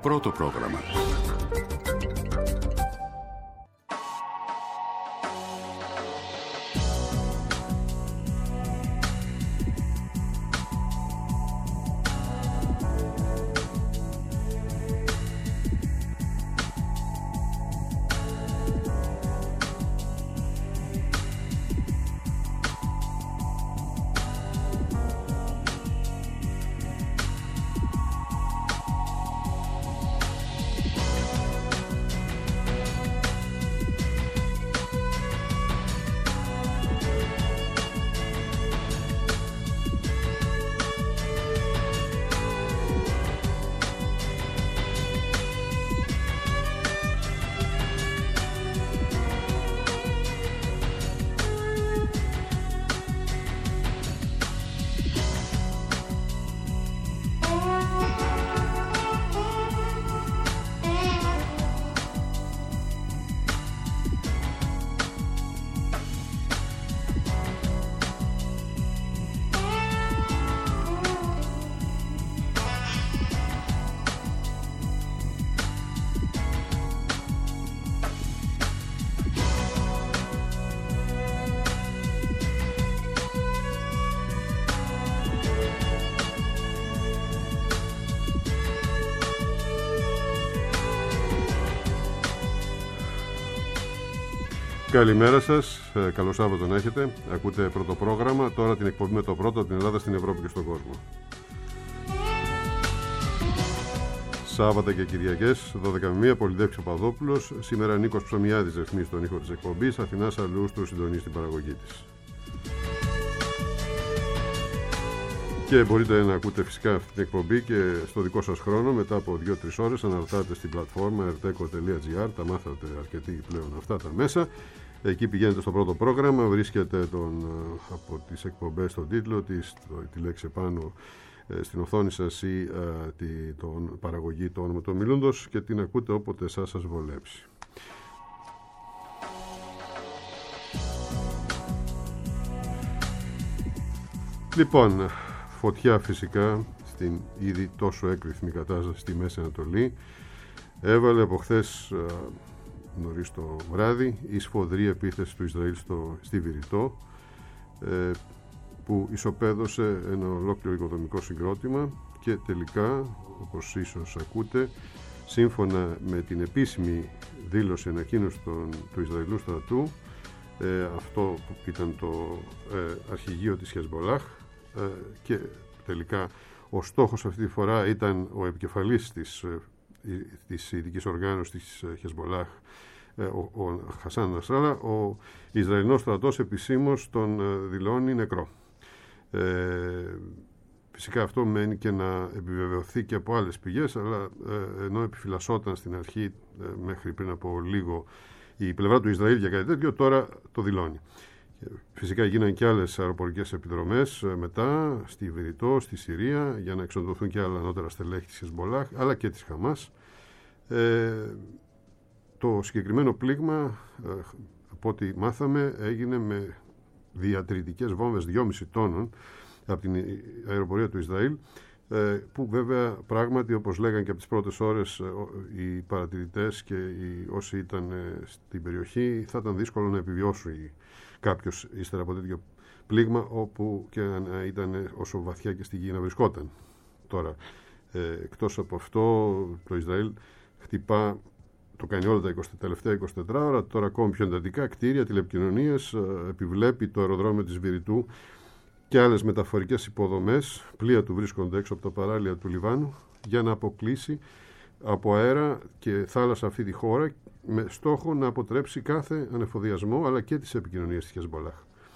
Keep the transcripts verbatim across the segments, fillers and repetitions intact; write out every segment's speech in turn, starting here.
Πρώτο πρόγραμμα. Καλημέρα σας, καλό Σάββατο να έχετε. Ακούτε πρώτο πρόγραμμα, τώρα την εκπομπή με το πρώτο από την Ελλάδα στην Ευρώπη και στον κόσμο. Σάββατα και Κυριακές, δώδεκα με μία, Πολυδεύξης Παπαδόπουλος. Σήμερα Νίκος Ψωμιάδης ρυθμίζει τον ήχο της εκπομπής, Αθηνάς Αλλούστρου συντονίζει την παραγωγή της. Και μπορείτε να ακούτε φυσικά αυτή την εκπομπή και στο δικό σας χρόνο μετά από δύο τρεις ώρες. Αναρτάτε στην πλατφόρμα ερτέκο τελεία τζι άρ, τα μάθατε αρκετοί πλέον αυτά τα μέσα. Εκεί πηγαίνετε στο πρώτο πρόγραμμα, βρίσκετε τον, από τις εκπομπές τον τίτλο, τη, τη λέξη επάνω στην οθόνη σας ή τη, τον παραγωγή, το όνομα του ομιλούντος και την ακούτε όποτε σας σας βολέψει. Λοιπόν, φωτιά φυσικά στην ήδη τόσο έκρηθμη κατάσταση στη Μέση Ανατολή. Έβαλε από χθες νωρίς το βράδυ η σφοδρή επίθεση του Ισραήλ στο, στη Βηρητό, ε, που ισοπαίδωσε ένα ολόκληρο οικοδομικό συγκρότημα και τελικά, όπως ίσως ακούτε, σύμφωνα με την επίσημη δήλωση ανακοίνωση του Ισραηλού στρατού, ε, αυτό που ήταν το ε, αρχηγείο της Χεσμολάχ, ε, και τελικά ο στόχος αυτή τη φορά ήταν ο επικεφαλής της, της ειδικής οργάνωσης της Χεσμολάχ, ο, ο Χασάν Νασράλα. Ο Ισραηλινός στρατός επισήμως τον δηλώνει νεκρό. Ε, φυσικά αυτό μένει και να επιβεβαιωθεί και από άλλες πηγές, αλλά ε, ενώ επιφυλασσόταν στην αρχή ε, μέχρι πριν από λίγο η πλευρά του Ισραήλ για κάτι τέτοιο, τώρα το δηλώνει. Φυσικά γίνανε και άλλες αεροπορικές επιδρομές μετά στη Βηρητό, στη Συρία, για να εξοντωθούν και άλλα ανώτερα στελέχη της Χεσμολάχ αλλά και της Χαμάς. Ε, το συγκεκριμένο πλήγμα, ε, από ό,τι μάθαμε, έγινε με διατρητικές βόμβες δυόμισι τόνων από την αεροπορία του Ισραήλ, ε, που βέβαια πράγματι, όπως λέγαν και από τις πρώτες ώρες οι παρατηρητές και οι όσοι ήταν στην περιοχή, θα ήταν δύσκολο να επιβιώσει κάποιος ύστερα από τέτοιο πλήγμα, όπου και να ήταν όσο βαθιά και στη γη να βρισκόταν. Τώρα, ε, εκτός από αυτό, το Ισραήλ χτυπά, το κάνει όλα τα είκοσι, τελευταία είκοσι τέσσερις ώρα, τώρα ακόμη πιο εντατικά, κτίρια, τηλεπικοινωνίες, ε, επιβλέπει το αεροδρόμιο της Βηρητού και άλλες μεταφορικές υποδομές. Πλοία του βρίσκονται έξω από τα παράλια του Λιβάνου για να αποκλείσει από αέρα και θάλασσα αυτή τη χώρα, με στόχο να αποτρέψει κάθε ανεφοδιασμό αλλά και τις επικοινωνίες της Χεσμολάχ,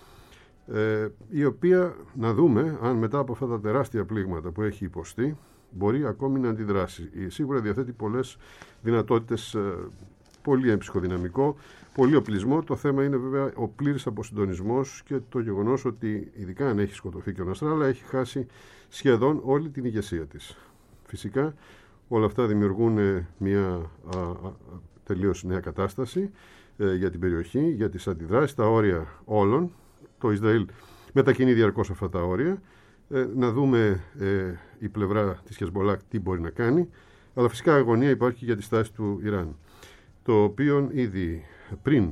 ε, η οποία, να δούμε αν μετά από αυτά τα τεράστια πλήγματα που έχει υποστεί μπορεί ακόμη να αντιδράσει. Σίγουρα διαθέτει πολλές δυνατότητες, ε, πολύ ψυχοδυναμικό, πολύ οπλισμό. Το θέμα είναι βέβαια ο πλήρης αποσυντονισμός και το γεγονός ότι, ειδικά αν έχει σκοτωθεί και ο Νασράλα, έχει χάσει σχεδόν όλη την ηγεσία της. Φυσικά όλα αυτά δημιουργούν μια α, α, τελείως νέα κατάσταση ε, για την περιοχή, για τις αντιδράσεις, τα όρια όλων. Το Ισραήλ μετακινεί διαρκώς αυτά τα όρια. Ε, να δούμε ε, η πλευρά της Χεσμολάχ τι μπορεί να κάνει. Αλλά φυσικά αγωνία υπάρχει για τη στάση του Ιράν, το οποίο ήδη πριν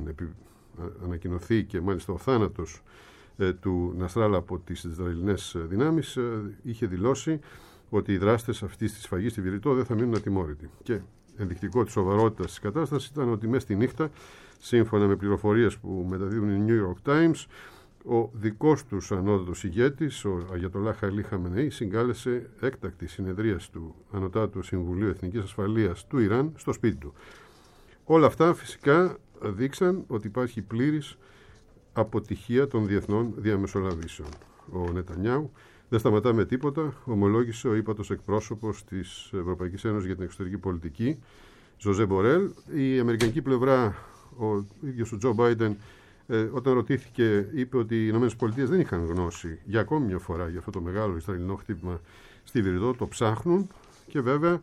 ανακοινωθεί και μάλιστα ο θάνατος ε, του Νασράλα από τις Ισραηλινές δυνάμεις, ε, είχε δηλώσει ότι οι δράστες αυτής της σφαγής στη Βηρητό δεν θα μείνουν ατιμόρυτοι. Και ενδεικτικό της σοβαρότητας της κατάστασης ήταν ότι μέσα στη νύχτα, σύμφωνα με πληροφορίες που μεταδίδουν οι New York Times, ο δικός τους ανώτατος ηγέτης, ο Αγιατολάχ Αλί Χαμενεή, συγκάλεσε έκτακτη συνεδρίαση του Ανωτάτου Συμβουλίου Εθνικής Ασφαλείας του Ιράν στο σπίτι του. Όλα αυτά φυσικά δείξαν ότι υπάρχει πλήρης αποτυχία των διεθνών διαμεσολαβήσεων. Ο Νετανιάου δεν σταματά με τίποτα, ομολόγησε ο ύπατος εκπρόσωπος της Ευρωπαϊκής Ένωσης για την εξωτερική πολιτική, Ζωζέ Μπορέλ. Η αμερικανική πλευρά, ο ίδιος ο Τζο Μπάιντεν, ε, όταν ρωτήθηκε, είπε ότι οι ΗΠΑ δεν είχαν γνώση για ακόμη μια φορά για αυτό το μεγάλο Ισραηλινό χτύπημα στη Βηρητό, το ψάχνουν και βέβαια,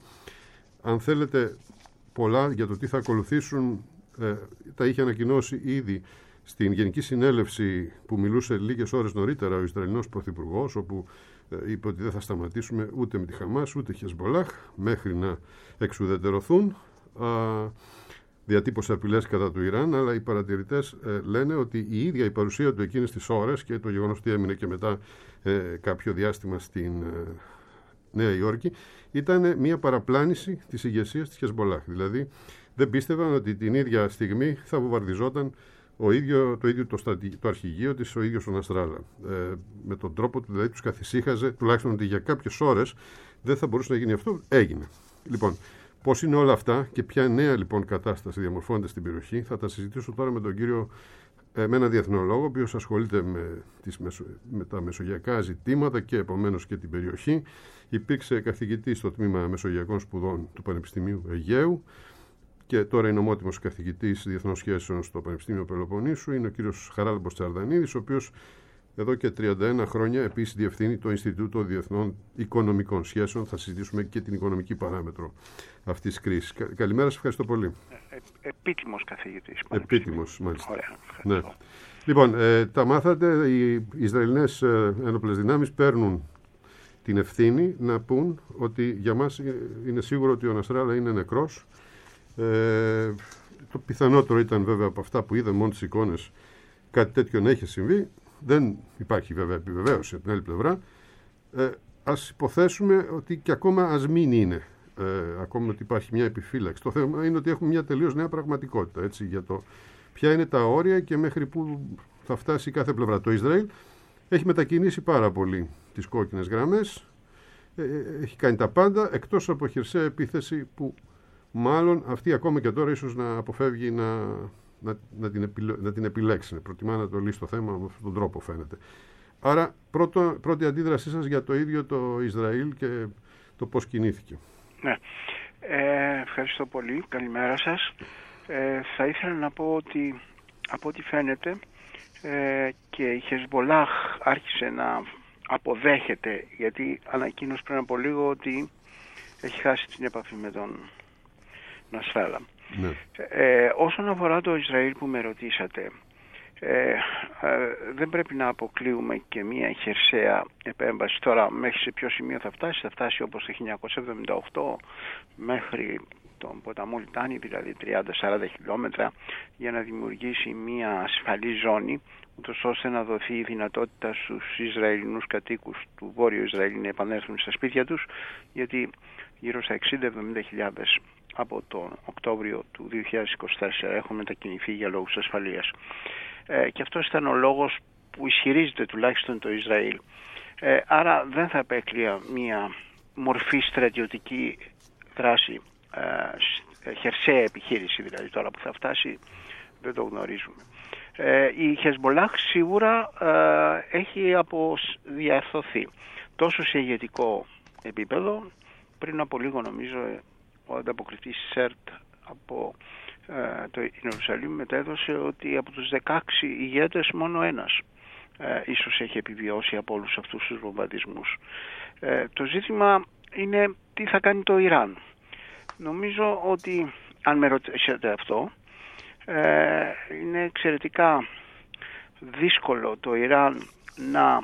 αν θέλετε, πολλά για το τι θα ακολουθήσουν ε, τα είχε ανακοινώσει ήδη στην Γενική Συνέλευση που μιλούσε λίγες ώρες νωρίτερα ο Ισραηλινός Πρωθυπουργός, όπου ε, είπε ότι δεν θα σταματήσουμε ούτε με τη Χαμάς ούτε Χεσμπολάχ μέχρι να εξουδετερωθούν. Α, διατύπωσε απειλές κατά του Ιράν, αλλά οι παρατηρητές ε, λένε ότι η ίδια η παρουσία του εκείνες τις ώρες και το γεγονός ότι έμεινε και μετά ε, κάποιο διάστημα στην ε, Νέα Υόρκη ήταν μια παραπλάνηση της ηγεσίας της Χεσμπολάχ. Δηλαδή δεν πίστευαν ότι την ίδια στιγμή θα βομβαρδιζόταν ο ίδιο, το ίδιο το, στατι, το αρχηγείο της, ο ίδιος ο Νασράλα. Ε, με τον τρόπο του, δηλαδή τους καθησύχαζε, τουλάχιστον ότι για κάποιες ώρες δεν θα μπορούσε να γίνει αυτό. Έγινε. Λοιπόν, πώς είναι όλα αυτά και ποια νέα λοιπόν κατάσταση διαμορφώνεται στην περιοχή, θα τα συζητήσω τώρα με τον κύριο, ε, με έναν διεθνολόγο, ο οποίος ασχολείται με, τις, με τα μεσογειακά ζητήματα και επομένως και την περιοχή. Υπήρξε καθηγητής στο τμήμα Μεσογειακών Σπουδών του Πανεπιστημίου Αιγαίου και τώρα είναι ομότιμος καθηγητής διεθνών σχέσεων στο Πανεπιστήμιο Πελοποννήσου. Είναι ο κύριος Χαράλαμπος Τσαρδανίδης, ο οποίος εδώ και τριάντα ένα χρόνια επίσης διευθύνει το Ινστιτούτο Διεθνών Οικονομικών Σχέσεων. Θα συζητήσουμε και την οικονομική παράμετρο αυτής της κρίσης. Καλημέρα, σας ευχαριστώ πολύ. Ε, επίτιμος καθηγητής. Επίτιμος, μάλιστα. Ωραία, ναι. Λοιπόν, ε, τα μάθατε, οι Ισραηλινές ε, ένοπλες δυνάμεις παίρνουν την ευθύνη να πούν ότι για μας είναι σίγουρο ότι ο Νασράλα είναι νεκρός. Ε, το πιθανότερο ήταν βέβαια από αυτά που είδαμε μόνο τις εικόνες κάτι τέτοιο να έχει συμβεί. Δεν υπάρχει βέβαια επιβεβαίωση από την άλλη πλευρά. Ε, ας υποθέσουμε ότι και ακόμα ας μην είναι. Ε, ακόμα ότι υπάρχει μια επιφύλαξη. Το θέμα είναι ότι έχουμε μια τελείως νέα πραγματικότητα, έτσι, για το ποια είναι τα όρια και μέχρι που θα φτάσει κάθε πλευρά. Το Ισραήλ έχει μετακινήσει πάρα πολύ τις κόκκινες γραμμές. Ε, έχει κάνει τα πάντα εκτός από χερσαία επίθεση που μάλλον αυτή ακόμα και τώρα ίσως να αποφεύγει να, να, να, την, επιλέ, να την επιλέξει. Προτιμά να το λύσει το θέμα με αυτόν τον τρόπο, φαίνεται. Άρα πρώτο, πρώτη αντίδρασή σας για το ίδιο το Ισραήλ και το πώς κινήθηκε. Ναι, ε, ευχαριστώ πολύ. Καλημέρα σας. Ε, θα ήθελα να πω ότι από ό,τι φαίνεται ε, και η Χεσμπολάχ άρχισε να αποδέχεται, γιατί ανακοίνωσε πριν από λίγο ότι έχει χάσει την επαφή με τον Νασράλα. Ναι. Ε, όσον αφορά το Ισραήλ που με ρωτήσατε, ε, ε, δεν πρέπει να αποκλείουμε και μια χερσαία επέμβαση. Τώρα μέχρι σε ποιο σημείο θα φτάσει, θα φτάσει όπως το χίλια εννιακόσια εβδομήντα οκτώ μέχρι τον ποταμό Λιτάνη, δηλαδή τριάντα με σαράντα χιλιόμετρα, για να δημιουργήσει μια ασφαλή ζώνη, ούτως ώστε να δοθεί η δυνατότητα στους Ισραηλινούς κατοίκους του Βόρειου Ισραήλ να επανέλθουν στα σπίτια τους, γιατί γύρω στα εξήντα με εβδομήντα χιλιάδες από τον Οκτώβριο του δύο χιλιάδες είκοσι τέσσερα έχουν μετακινηθεί για λόγους ασφαλείας. Ε, και αυτός ήταν ο λόγος που ισχυρίζεται τουλάχιστον το Ισραήλ. Ε, άρα δεν θα επέκλεια μια μορφή στρατιωτική δράση, ε, χερσαία επιχείρηση δηλαδή, τώρα που θα φτάσει δεν το γνωρίζουμε. Ε, η Χεσμπολάχ σίγουρα ε, έχει αποδιαρθωθεί τόσο σε ηγετικό επίπεδο. Πριν από λίγο νομίζω ο ανταποκριτής ΣΕΡΤ από ε, το Ιερουσαλήμ μετέδωσε ότι από τους δεκαέξι ηγέτες μόνο ένας ε, ίσως έχει επιβιώσει από όλους αυτούς τους βομβαρδισμούς. Ε, το ζήτημα είναι τι θα κάνει το Ιράν. Νομίζω ότι, αν με ρωτήσετε αυτό, ε, είναι εξαιρετικά δύσκολο το Ιράν να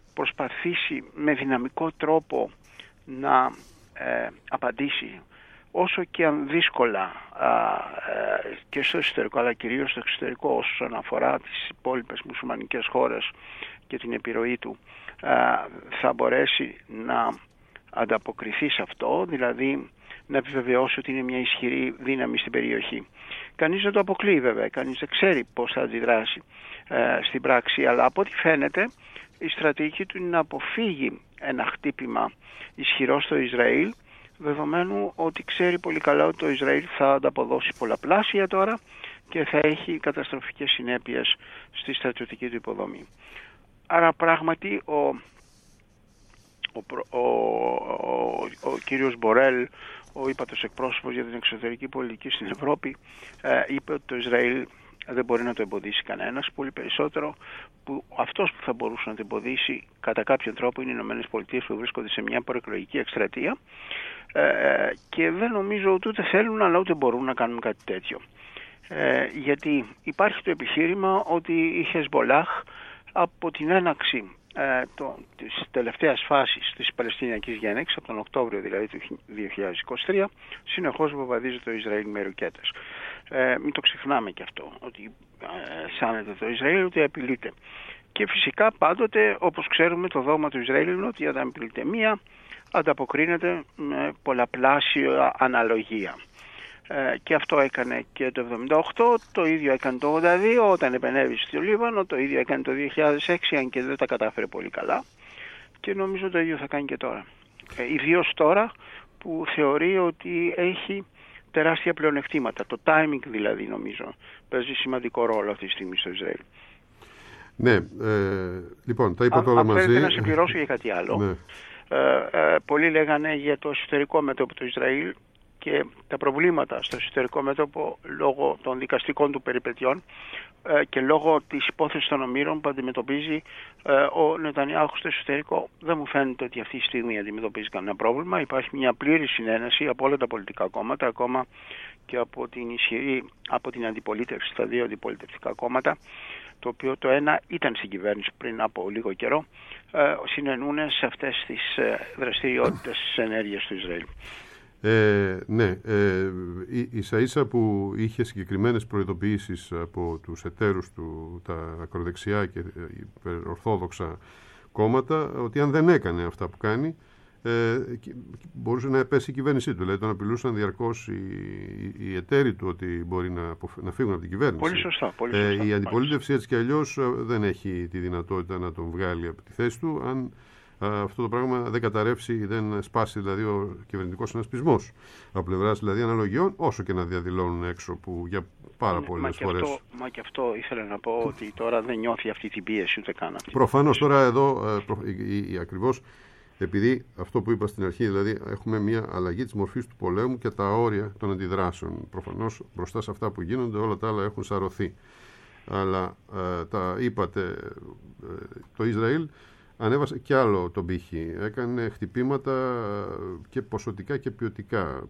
προσπαθήσει με δυναμικό τρόπο να ε, απαντήσει όσο και αν δύσκολα α, ε, και στο εσωτερικό αλλά κυρίως στο εξωτερικό όσον αφορά τις υπόλοιπες μουσουλμανικές χώρες και την επιρροή του, α, θα μπορέσει να ανταποκριθεί σε αυτό, δηλαδή να επιβεβαιώσει ότι είναι μια ισχυρή δύναμη στην περιοχή. Κανείς δεν το αποκλείει βέβαια, κανείς δεν ξέρει πώς θα αντιδράσει ε, στην πράξη, αλλά από ό,τι φαίνεται η στρατηγική του είναι να αποφύγει ένα χτύπημα ισχυρό στο Ισραήλ, δεδομένου ότι ξέρει πολύ καλά ότι το Ισραήλ θα ανταποδώσει πολλαπλάσια τώρα και θα έχει καταστροφικές συνέπειες στη στρατιωτική του υποδομή. Άρα πράγματι ο, ο, ο, ο, ο κύριος Μπορέλ, ο ύπατος εκπρόσωπος για την εξωτερική πολιτική στην Ευρώπη, ε, είπε ότι το Ισραήλ δεν μπορεί να το εμποδίσει κανένας, πολύ περισσότερο που αυτός που θα μπορούσε να το εμποδίσει κατά κάποιον τρόπο είναι οι Ηνωμένες Πολιτείες, που βρίσκονται σε μια προεκλογική εκστρατεία ε, και δεν νομίζω ότι ούτε θέλουν αλλά ούτε μπορούν να κάνουν κάτι τέτοιο. Ε, γιατί υπάρχει το επιχείρημα ότι η Χεσμπολάχ από την έναξη ε, το, της τελευταίας φάσης της Παλαιστινιακής Διένεξης, από τον Οκτώβριο δηλαδή του δύο χιλιάδες είκοσι τρία, συνεχώς βομβαρδίζει το Ισραήλ με ρουκέτες. Ε, μην το ξεχνάμε και αυτό, ότι ε, σάνεται το Ισραήλ, ότι απειλείται. Και φυσικά πάντοτε, όπως ξέρουμε, το δόγμα του Ισραήλ είναι ότι όταν απειλείται μία, ανταποκρίνεται με πολλαπλάσια αναλογία. Ε, και αυτό έκανε και το εβδομήντα οκτώ, το ίδιο έκανε το ογδόντα δύο όταν επενέβη στο Λίβανο, το ίδιο έκανε το δύο χιλιάδες έξι, αν και δεν τα κατάφερε πολύ καλά, και νομίζω το ίδιο θα κάνει και τώρα. Ε, ιδίως τώρα που θεωρεί ότι έχει τεράστια πλεονεκτήματα. Το timing δηλαδή νομίζω παίζει σημαντικό ρόλο αυτή τη στιγμή στο Ισραήλ. Ναι, ε, λοιπόν, τα είπα τώρα αν, μαζί. Αν θέλετε να συμπληρώσω για κάτι άλλο. Ναι. Ε, ε, πολλοί λέγανε για το εσωτερικό μέτωπο του Ισραήλ και τα προβλήματα στο εσωτερικό μέτωπο λόγω των δικαστικών του περιπετειών ε, και λόγω της υπόθεσης των ομήρων που αντιμετωπίζει ε, ο Νετανιάχου στο εσωτερικό. Δεν μου φαίνεται ότι αυτή τη στιγμή αντιμετωπίζει κανένα πρόβλημα. Υπάρχει μια πλήρη συνένεση από όλα τα πολιτικά κόμματα, ακόμα και από την ισχυρή, από την αντιπολίτευση, στα δύο αντιπολιτευτικά κόμματα, το οποίο το ένα ήταν στην κυβέρνηση πριν από λίγο καιρό, ε, συνενούν σε αυτές τις ε, δραστηριότητες της ενέργειας του Ισραήλ. Ε, ναι, ε, ίσα ίσα που είχε συγκεκριμένες προειδοποιήσεις από τους εταίρους του, τα ακροδεξιά και ορθόδοξα κόμματα, ότι αν δεν έκανε αυτά που κάνει, ε, μπορούσε να πέσει η κυβέρνησή του. Δηλαδή τον απειλούσαν διαρκώς οι, οι εταίροι του ότι μπορεί να, να φύγουν από την κυβέρνηση. Πολύ σωστά. Πολύ σωστά. Ε, η αντιπολίτευση έτσι κι αλλιώς δεν έχει τη δυνατότητα να τον βγάλει από τη θέση του, αν αυτό το πράγμα δεν καταρρεύσει, δεν σπάσει δηλαδή ο κυβερνητικός συνασπισμός από πλευράς δηλαδή αναλογιών, όσο και να διαδηλώνουν έξω που για πάρα ναι, πολλές φορές. Αυτό, μα και αυτό ήθελα να πω, ότι τώρα δεν νιώθει αυτή την πίεση ούτε καν αυτή. Προφανώς τώρα εδώ η, η, ακριβώς επειδή αυτό που είπα στην αρχή, δηλαδή έχουμε μια αλλαγή της μορφής του πολέμου και τα όρια των αντιδράσεων. Προφανώς μπροστά σε αυτά που γίνονται όλα τα άλλα έχουν σαρωθεί. Αλλά ε, τα είπατε, ε, το Ισραήλ ανέβασε κι άλλο τον πύχη. Έκανε χτυπήματα και ποσοτικά και ποιοτικά.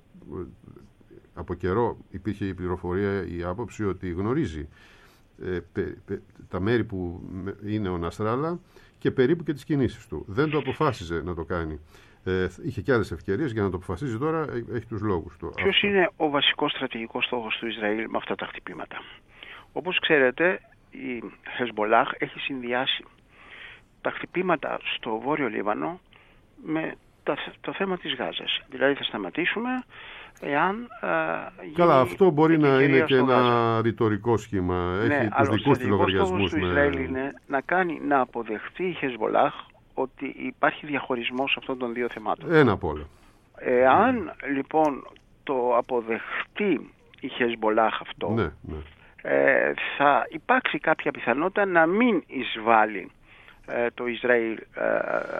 Από καιρό υπήρχε η πληροφορία, η άποψη ότι γνωρίζει ε, πε, πε, τα μέρη που είναι ο Ναστράλα και περίπου και τις κινήσεις του. Δεν το αποφάσιζε να το κάνει. Ε, είχε και άλλες ευκαιρίες για να το αποφασίζει, τώρα έχει τους λόγους του. Ποιος είναι ο βασικός στρατηγικός στόχος του Ισραήλ με αυτά τα χτυπήματα? Όπως ξέρετε, η Χεσμπολάχ έχει συνδυάσει τα χτυπήματα στο Βόρειο Λίβανο με τα, το θέμα της Γάζας. Δηλαδή θα σταματήσουμε εάν... Ε, Καλά, αυτό μπορεί να είναι και ένα Γάζα. Ρητορικό σχήμα. Έχει ναι, τους δικούς του λογαριασμούς. Ο στόχος του Ισραήλ είναι να κάνει να αποδεχτεί η Χεσμπολάχ ότι υπάρχει διαχωρισμός αυτών των δύο θεμάτων. Ένα απ' όλα. Εάν mm. λοιπόν το αποδεχτεί η Χεσμπολάχ αυτό, ναι, ναι. Ε, θα υπάρξει κάποια πιθανότητα να μην εισβάλλει ε, το Ισραήλ ε,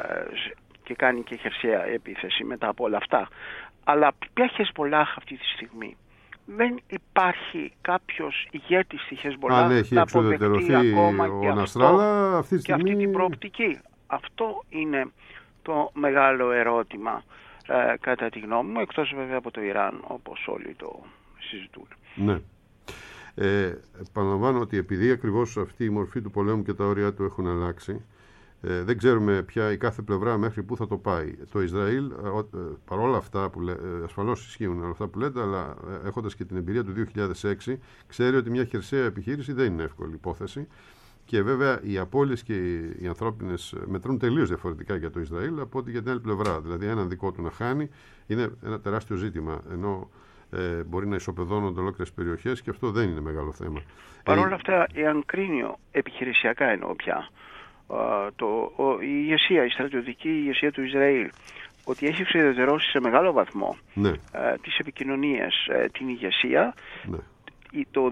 και κάνει και χερσαία επίθεση μετά από όλα αυτά. Αλλά ποια Χεσμπολάχ αυτή τη στιγμή? Δεν υπάρχει κάποιος ηγέτης στη Χεσμπολάχ να αποδεχτεί ακόμα ο και, Ναστράλα, αυτό, αυτή, τη στιγμή... και αυτή την προοπτική. Αυτό είναι το μεγάλο ερώτημα ε, κατά τη γνώμη μου, εκτός βέβαια από το Ιράν, όπως όλοι το συζητούν. Ναι. Ε, επαναλαμβάνω ότι επειδή ακριβώς αυτή η μορφή του πολέμου και τα όρια του έχουν αλλάξει, Ε, δεν ξέρουμε πια η κάθε πλευρά μέχρι πού θα το πάει. Το Ισραήλ, ε, ε, παρόλα αυτά που λέτε, ε, ασφαλώς ισχύουν όλα αυτά που λέτε, αλλά ε, έχοντας και την εμπειρία του δύο χιλιάδες έξι, ξέρει ότι μια χερσαία επιχείρηση δεν είναι εύκολη υπόθεση. Και βέβαια οι απώλειες και οι ανθρώπινες μετρούν τελείως διαφορετικά για το Ισραήλ από ότι για την άλλη πλευρά. Δηλαδή, έναν δικό του να χάνει είναι ένα τεράστιο ζήτημα. Ενώ ε, μπορεί να ισοπεδώνονται ολόκληρες περιοχές και αυτό δεν είναι μεγάλο θέμα. Παρ' όλα αυτά, εάν κρίνει επιχειρησιακά εννοώ πια, το, ο, η ηγεσία, η στρατιωτική ηγεσία του Ισραήλ, ότι έχει εξουδετερώσει σε μεγάλο βαθμό ναι. ε, τις επικοινωνίες, ε, την ηγεσία, ναι. το,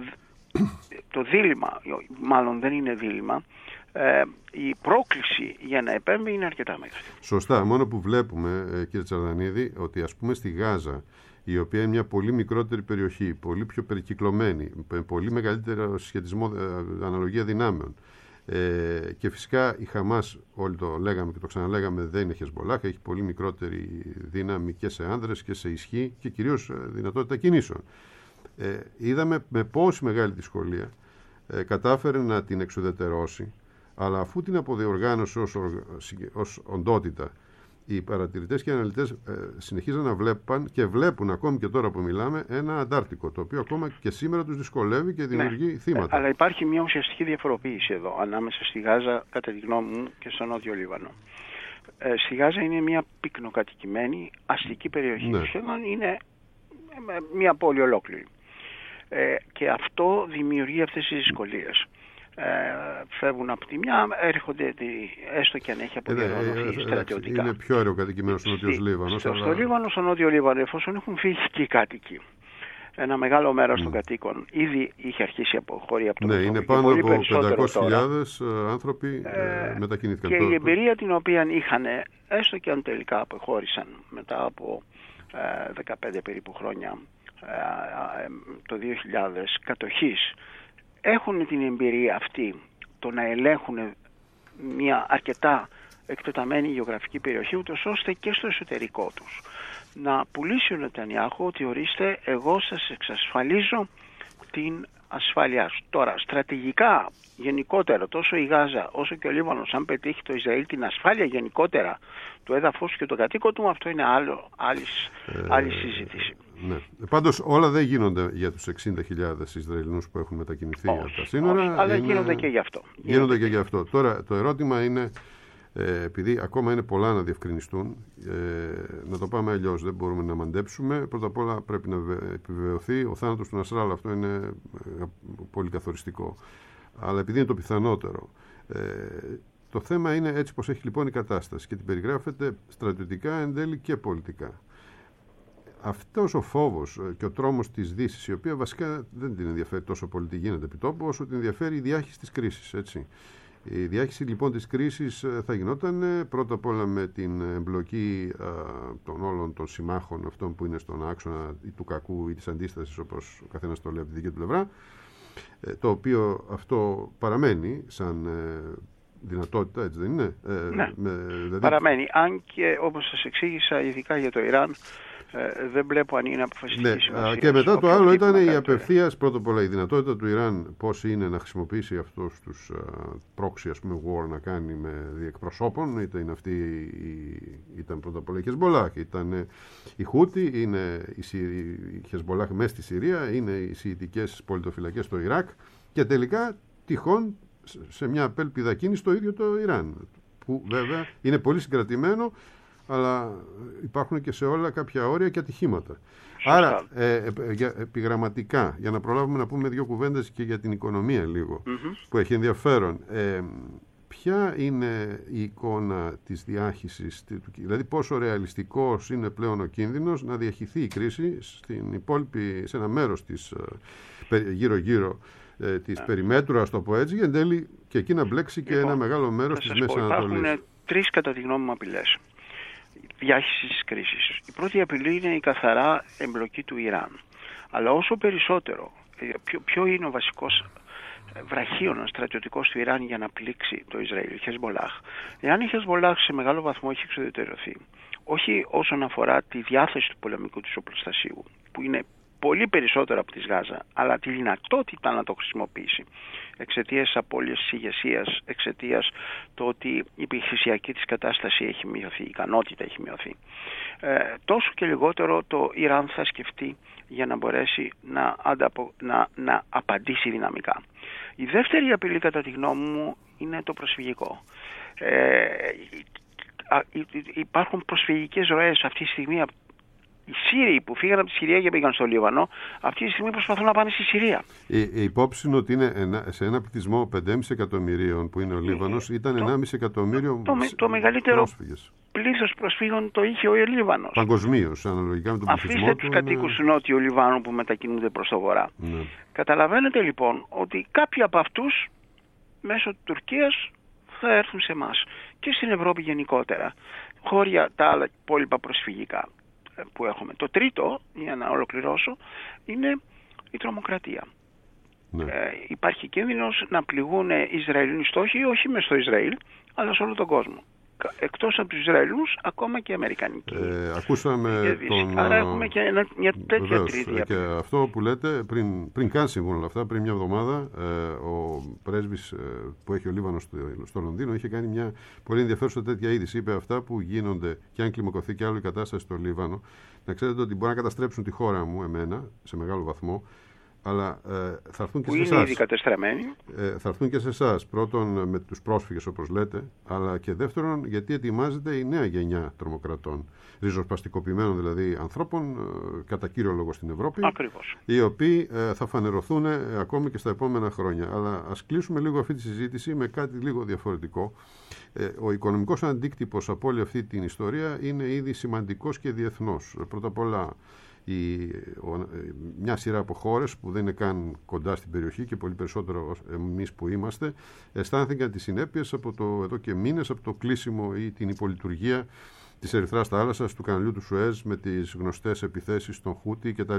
το δίλημμα, μάλλον δεν είναι δίλημμα, ε, η πρόκληση για να επέμβει είναι αρκετά μεγάλη. Σωστά, μόνο που βλέπουμε, ε, κύριε Τσαρδανίδη, ότι ας πούμε στη Γάζα, η οποία είναι μια πολύ μικρότερη περιοχή, πολύ πιο περικυκλωμένη, με πολύ μεγαλύτερο σχετισμό, ε, αναλογία δυνάμεων, Ε, και φυσικά η Χαμάς, όλοι το λέγαμε και το ξαναλέγαμε, δεν είναι Χεσμολάχ, έχει πολύ μικρότερη δύναμη και σε άνδρες και σε ισχύ και κυρίως δυνατότητα κινήσεων. Ε, είδαμε με πόση μεγάλη δυσκολία ε, κατάφερε να την εξουδετερώσει, αλλά αφού την αποδιοργάνωσε ως, ως οντότητα, οι παρατηρητές και οι αναλυτές ε, συνεχίζαν να βλέπαν και βλέπουν ακόμη και τώρα που μιλάμε ένα Αντάρτικο, το οποίο ακόμα και σήμερα τους δυσκολεύει και δημιουργεί ναι, θύματα. Αλλά υπάρχει μια ουσιαστική διαφοροποίηση εδώ ανάμεσα στη Γάζα, κατά τη γνώμη μου, και στο Νότιο Λίβανο. Ε, στη Γάζα είναι μια πυκνοκατοικημένη αστική περιοχή. Ναι. Σχεδόν είναι μια πόλη ολόκληρη. Ε, και αυτό δημιουργεί αυτές τις δυσκολίες. Ε, φεύγουν από τη μια, έρχονται έστω και αν έχει αποδιοργανωθεί στρατιωτικά. Είναι πιο αεροκατοικημένο στο Νότιο Λίβανο. Στο, αλλά... στο Λίβανο, στο Νότιο Λίβανο, εφόσον έχουν φύγει και οι κάτοικοι, ένα μεγάλο μέρος mm. των κατοίκων ήδη είχε αρχίσει αποχωρεί από το ναι, είναι πάνω από πεντακόσιες χιλιάδες άνθρωποι ε, μετακινήθηκαν. Και τώρα. Η εμπειρία την οποία είχαν, έστω και αν τελικά αποχώρησαν μετά από ε, δεκαπέντε περίπου χρόνια ε, το δύο χιλιάδες κατοχής, έχουν την εμπειρία αυτή το να ελέγχουν μια αρκετά εκτεταμένη γεωγραφική περιοχή, ούτως ώστε και στο εσωτερικό τους να πουλήσει ο Νετανιάχου ότι ορίστε, εγώ σας εξασφαλίζω την ασφάλειά σου. Τώρα, στρατηγικά γενικότερα, τόσο η Γάζα όσο και ο Λίβανος, αν πετύχει το Ισραήλ την ασφάλεια γενικότερα του έδαφους και του κατοίκων του, αυτό είναι άλλο, άλλης, ε, άλλη συζήτηση. Ναι. Πάντως όλα δεν γίνονται για τους εξήντα χιλιάδες Ισραηλινούς που έχουν μετακινηθεί όχι, από τα σύνορα. Όχι, αλλά είναι... γίνονται και γι' αυτό. Γίνονται, γίνονται και γι' αυτό. Τώρα το ερώτημα είναι, ε, επειδή ακόμα είναι πολλά να διευκρινιστούν, ε, να το πάμε αλλιώς, δεν μπορούμε να μαντέψουμε. Πρώτα απ' όλα πρέπει να επιβεβαιωθεί ο θάνατος του Νασράλα, αυτό είναι ε, πολύ καθοριστικό. Αλλά επειδή είναι το πιθανότερο, ε, το θέμα είναι έτσι πως έχει λοιπόν η κατάσταση και την περιγράφεται στρατιωτικά εν τέλει και πολιτικά. Αυτός ο φόβος και ο τρόμος της Δύσης, η οποία βασικά δεν την ενδιαφέρει τόσο πολύ τι γίνεται επί τόπου, όσο την ενδιαφέρει η διάχυση της κρίσης. Έτσι. Η διάχυση λοιπόν της κρίσης θα γινόταν πρώτα απ' όλα με την εμπλοκή α, των όλων των συμμάχων αυτών που είναι στον άξονα ή του κακού ή της αντίστασης, όπως ο καθένας το λέει από τη δική του πλευρά, το οποίο αυτό παραμένει σαν ε, δυνατότητα, έτσι δεν είναι? Ναι, ε, με, δηλαδή... παραμένει. Αν και όπως σας εξήγησα, ειδικά για το Ιράν, Ε, δεν βλέπω αν είναι αποφασιστική ναι, σημασία. Και μετά το άλλο ήταν η απευθείας, πρώτα απ' όλα, η δυνατότητα του Ιράν πώς είναι να χρησιμοποιήσει αυτούς τους πρόξι, ας πούμε, war να κάνει με διεκπροσώπων, είτε είναι αυτή, ήταν πρώτα απ' όλα η Χεσμολάχ, ήταν η Χούτι, είναι η Χεσμολάχ μέσα στη Συρία, είναι οι σιητικές πολιτοφυλακές στο Ιράκ και τελικά τυχόν σε μια απέλπιδα κίνηση το ίδιο το Ιράν, που βέβαια είναι πολύ συγκρατημένο, αλλά υπάρχουν και σε όλα κάποια όρια και ατυχήματα. Σωστά. Άρα, ε, ε, για, επιγραμματικά, για να προλάβουμε να πούμε δύο κουβέντες και για την οικονομία λίγο, mm-hmm. που έχει ενδιαφέρον. Ε, ποια είναι η εικόνα της διάχυσης, δηλαδή πόσο ρεαλιστικός είναι πλέον ο κίνδυνος να διαχυθεί η κρίση στην υπόλοιπη, σε ένα μέρος της γύρω-γύρω ε, της yeah. περιμέτρου, ας το πω έτσι, για εν τέλει και εκεί να μπλέξει και λοιπόν, ένα μεγάλο μέρος της Μέσης Ανατολής. Υπάρχουν τρεις κατά τη γνώμη μου απειλές διάχυσης της κρίσης. Η πρώτη απειλή είναι η καθαρά εμπλοκή του Ιράν. Αλλά όσο περισσότερο, ποιο, ποιο είναι ο βασικός βραχίωνας στρατιωτικός του Ιράν για να πλήξει το Ισραήλ, η Χεσμολάχ. Εάν η Χεσμολάχ σε μεγάλο βαθμό έχει εξουδετερωθεί, όχι όσον αφορά τη διάθεση του πολεμικού της οπλοστασίου, που είναι πολύ περισσότερο από της Γάζα, αλλά τη δυνατότητα να το χρησιμοποιήσει εξαιτίας της απώλειας της ηγεσίας, εξαιτίας το ότι η επιχειρησιακή της κατάσταση έχει μειωθεί, η ικανότητα έχει μειωθεί. Ε, τόσο και λιγότερο το Ιράν θα σκεφτεί για να μπορέσει να, ανταπο, να, να απαντήσει δυναμικά. Η δεύτερη απειλή κατά τη γνώμη μου είναι το προσφυγικό. Ε, υπάρχουν προσφυγικές ροές αυτή τη στιγμή. Οι Σύριοι που φύγαν από τη Συρία και πήγαν στο Λίβανο, αυτή τη στιγμή προσπαθούν να πάνε στη Συρία. Η, η υπόψη είναι ότι είναι ένα, σε ένα πληθυσμό πέντε κόμμα πέντε εκατομμυρίων που είναι ο Λίβανος, ήταν το, ενάμιση εκατομμύριο το, το, το μεγαλύτερο πρόσφυγες. Πλήθος προσφύγων το είχε ο Λίβανος. Παγκοσμίως, αναλογικά με τον πληθυσμό του. Αφήστε τους κατοίκους είναι... του Νότιου Λιβάνου που μετακινούνται προς το βορρά. Ναι. Καταλαβαίνετε λοιπόν ότι κάποιοι από αυτούς μέσω της Τουρκίας θα έρθουν σε εμάς και στην Ευρώπη γενικότερα, χώρια τα άλλα υπόλοιπα προσφυγικά που έχουμε. Το τρίτο, για να ολοκληρώσω, είναι η τρομοκρατία. Ναι. Ε, υπάρχει κίνδυνος να πληγούν Ισραηλινοί στόχοι, όχι μες στο Ισραήλ, αλλά σε όλο τον κόσμο. Εκτός από τους Ισραηλούς, ακόμα και Αμερικανικοί. Ε, ακούσαμε τον... Άρα έχουμε και ένα, μια τέτοια βεβαίως, τρίτη. Και αυτό που λέτε, πριν, πριν καν συμβούν όλα αυτά, πριν μια εβδομάδα, ε, ο πρέσβης ε, που έχει ο Λίβανος στο, στο Λονδίνο είχε κάνει μια πολύ ενδιαφέρουσα τέτοια είδηση. Είπε αυτά που γίνονται, και αν κλιμακωθεί και άλλο η κατάσταση στο Λίβανο, να ξέρετε ότι μπορεί να καταστρέψουν τη χώρα μου, εμένα, σε μεγάλο βαθμό, αλλά ε, θα έρθουν και που σε εσάς. Είναι ήδη κατεστραμμένοι. Ε, θα έρθουν και σε εσάς. Πρώτον, με τους πρόσφυγες, όπως λέτε, αλλά και δεύτερον, γιατί ετοιμάζεται η νέα γενιά τρομοκρατών. Ριζοσπαστικοποιημένων δηλαδή ανθρώπων, ε, κατά κύριο λόγο στην Ευρώπη. Ακριβώς. Οι οποίοι ε, θα φανερωθούν ε, ακόμη και στα επόμενα χρόνια. Αλλά ας κλείσουμε λίγο αυτή τη συζήτηση με κάτι λίγο διαφορετικό. Ε, ο οικονομικός αντίκτυπος από όλη αυτή την ιστορία είναι ήδη σημαντικός και διεθνώς. Πρώτα απ' όλα, Η, ο, μια σειρά από χώρες που δεν είναι καν κοντά στην περιοχή και πολύ περισσότερο εμείς που είμαστε, αισθάνθηκαν τις συνέπειες από το, εδώ και μήνες από το κλείσιμο ή την υπολειτουργία της Ερυθράς θάλασσας, του καναλιού του Σουέζ με τις γνωστές επιθέσεις των Χούτι κτλ.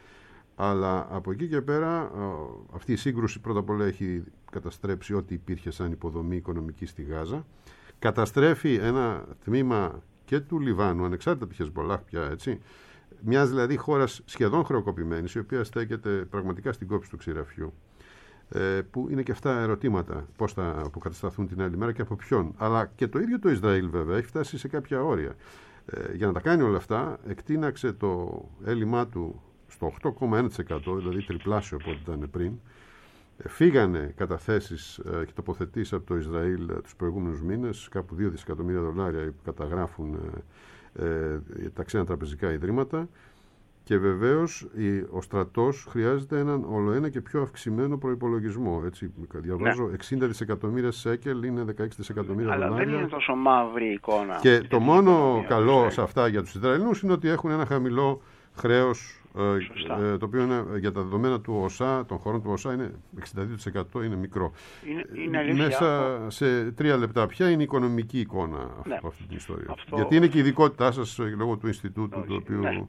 Αλλά από εκεί και πέρα αυτή η σύγκρουση πρώτα απ' όλα έχει καταστρέψει ό,τι υπήρχε σαν υποδομή οικονομική στη Γάζα, καταστρέφει ένα τμήμα και του Λιβάνου, ανεξάρτητα από τη Χεσμπολάχ πια, έτσι, μιας δηλαδή χώρας σχεδόν χρεοκοπημένης, η οποία στέκεται πραγματικά στην κόψη του ξηραφιού, ε, που είναι και αυτά ερωτήματα, πώς θα αποκατασταθούν την άλλη μέρα και από ποιον. Αλλά και το ίδιο το Ισραήλ βέβαια έχει φτάσει σε κάποια όρια. Ε, για να τα κάνει όλα αυτά, εκτείναξε το έλλειμμά του στο οκτώ κόμμα ένα τοις εκατό, δηλαδή τριπλάσιο από ό,τι ήταν πριν. Ε, φύγανε καταθέσεις ε, και τοποθετήσεις από το Ισραήλ ε, τους προηγούμενους μήνες, κάπου δύο δισεκατομμύρια δολάρια που καταγράφουν ε, Ε, τα ξένα τραπεζικά ιδρύματα, και βεβαίως η, ο στρατός χρειάζεται έναν ολοένα και πιο αυξημένο προϋπολογισμό. Έτσι, διαβάζω, ναι. εξήντα δισεκατομμύρια σέκελ είναι δεκαέξι δισεκατομμύρια αλλά δολάρια. Δεν είναι τόσο μαύρη εικόνα. Και το μόνο καλό σε αυτά για τους Ισραηλινούς είναι ότι έχουν ένα χαμηλό χρέος, ε, το οποίο είναι, για τα δεδομένα του ΟΣΑ, των χωρών του ΟΣΑ, είναι εξήντα δύο τοις εκατό, είναι μικρό. Είναι, είναι αλήθεια, μέσα σε τρία λεπτά ποια είναι η οικονομική εικόνα ναι. από αυτή την ιστορία. Αυτό... Γιατί είναι και η ειδικότητά σας λόγω του Ινστιτούτου Όχι, το οποίο ναι.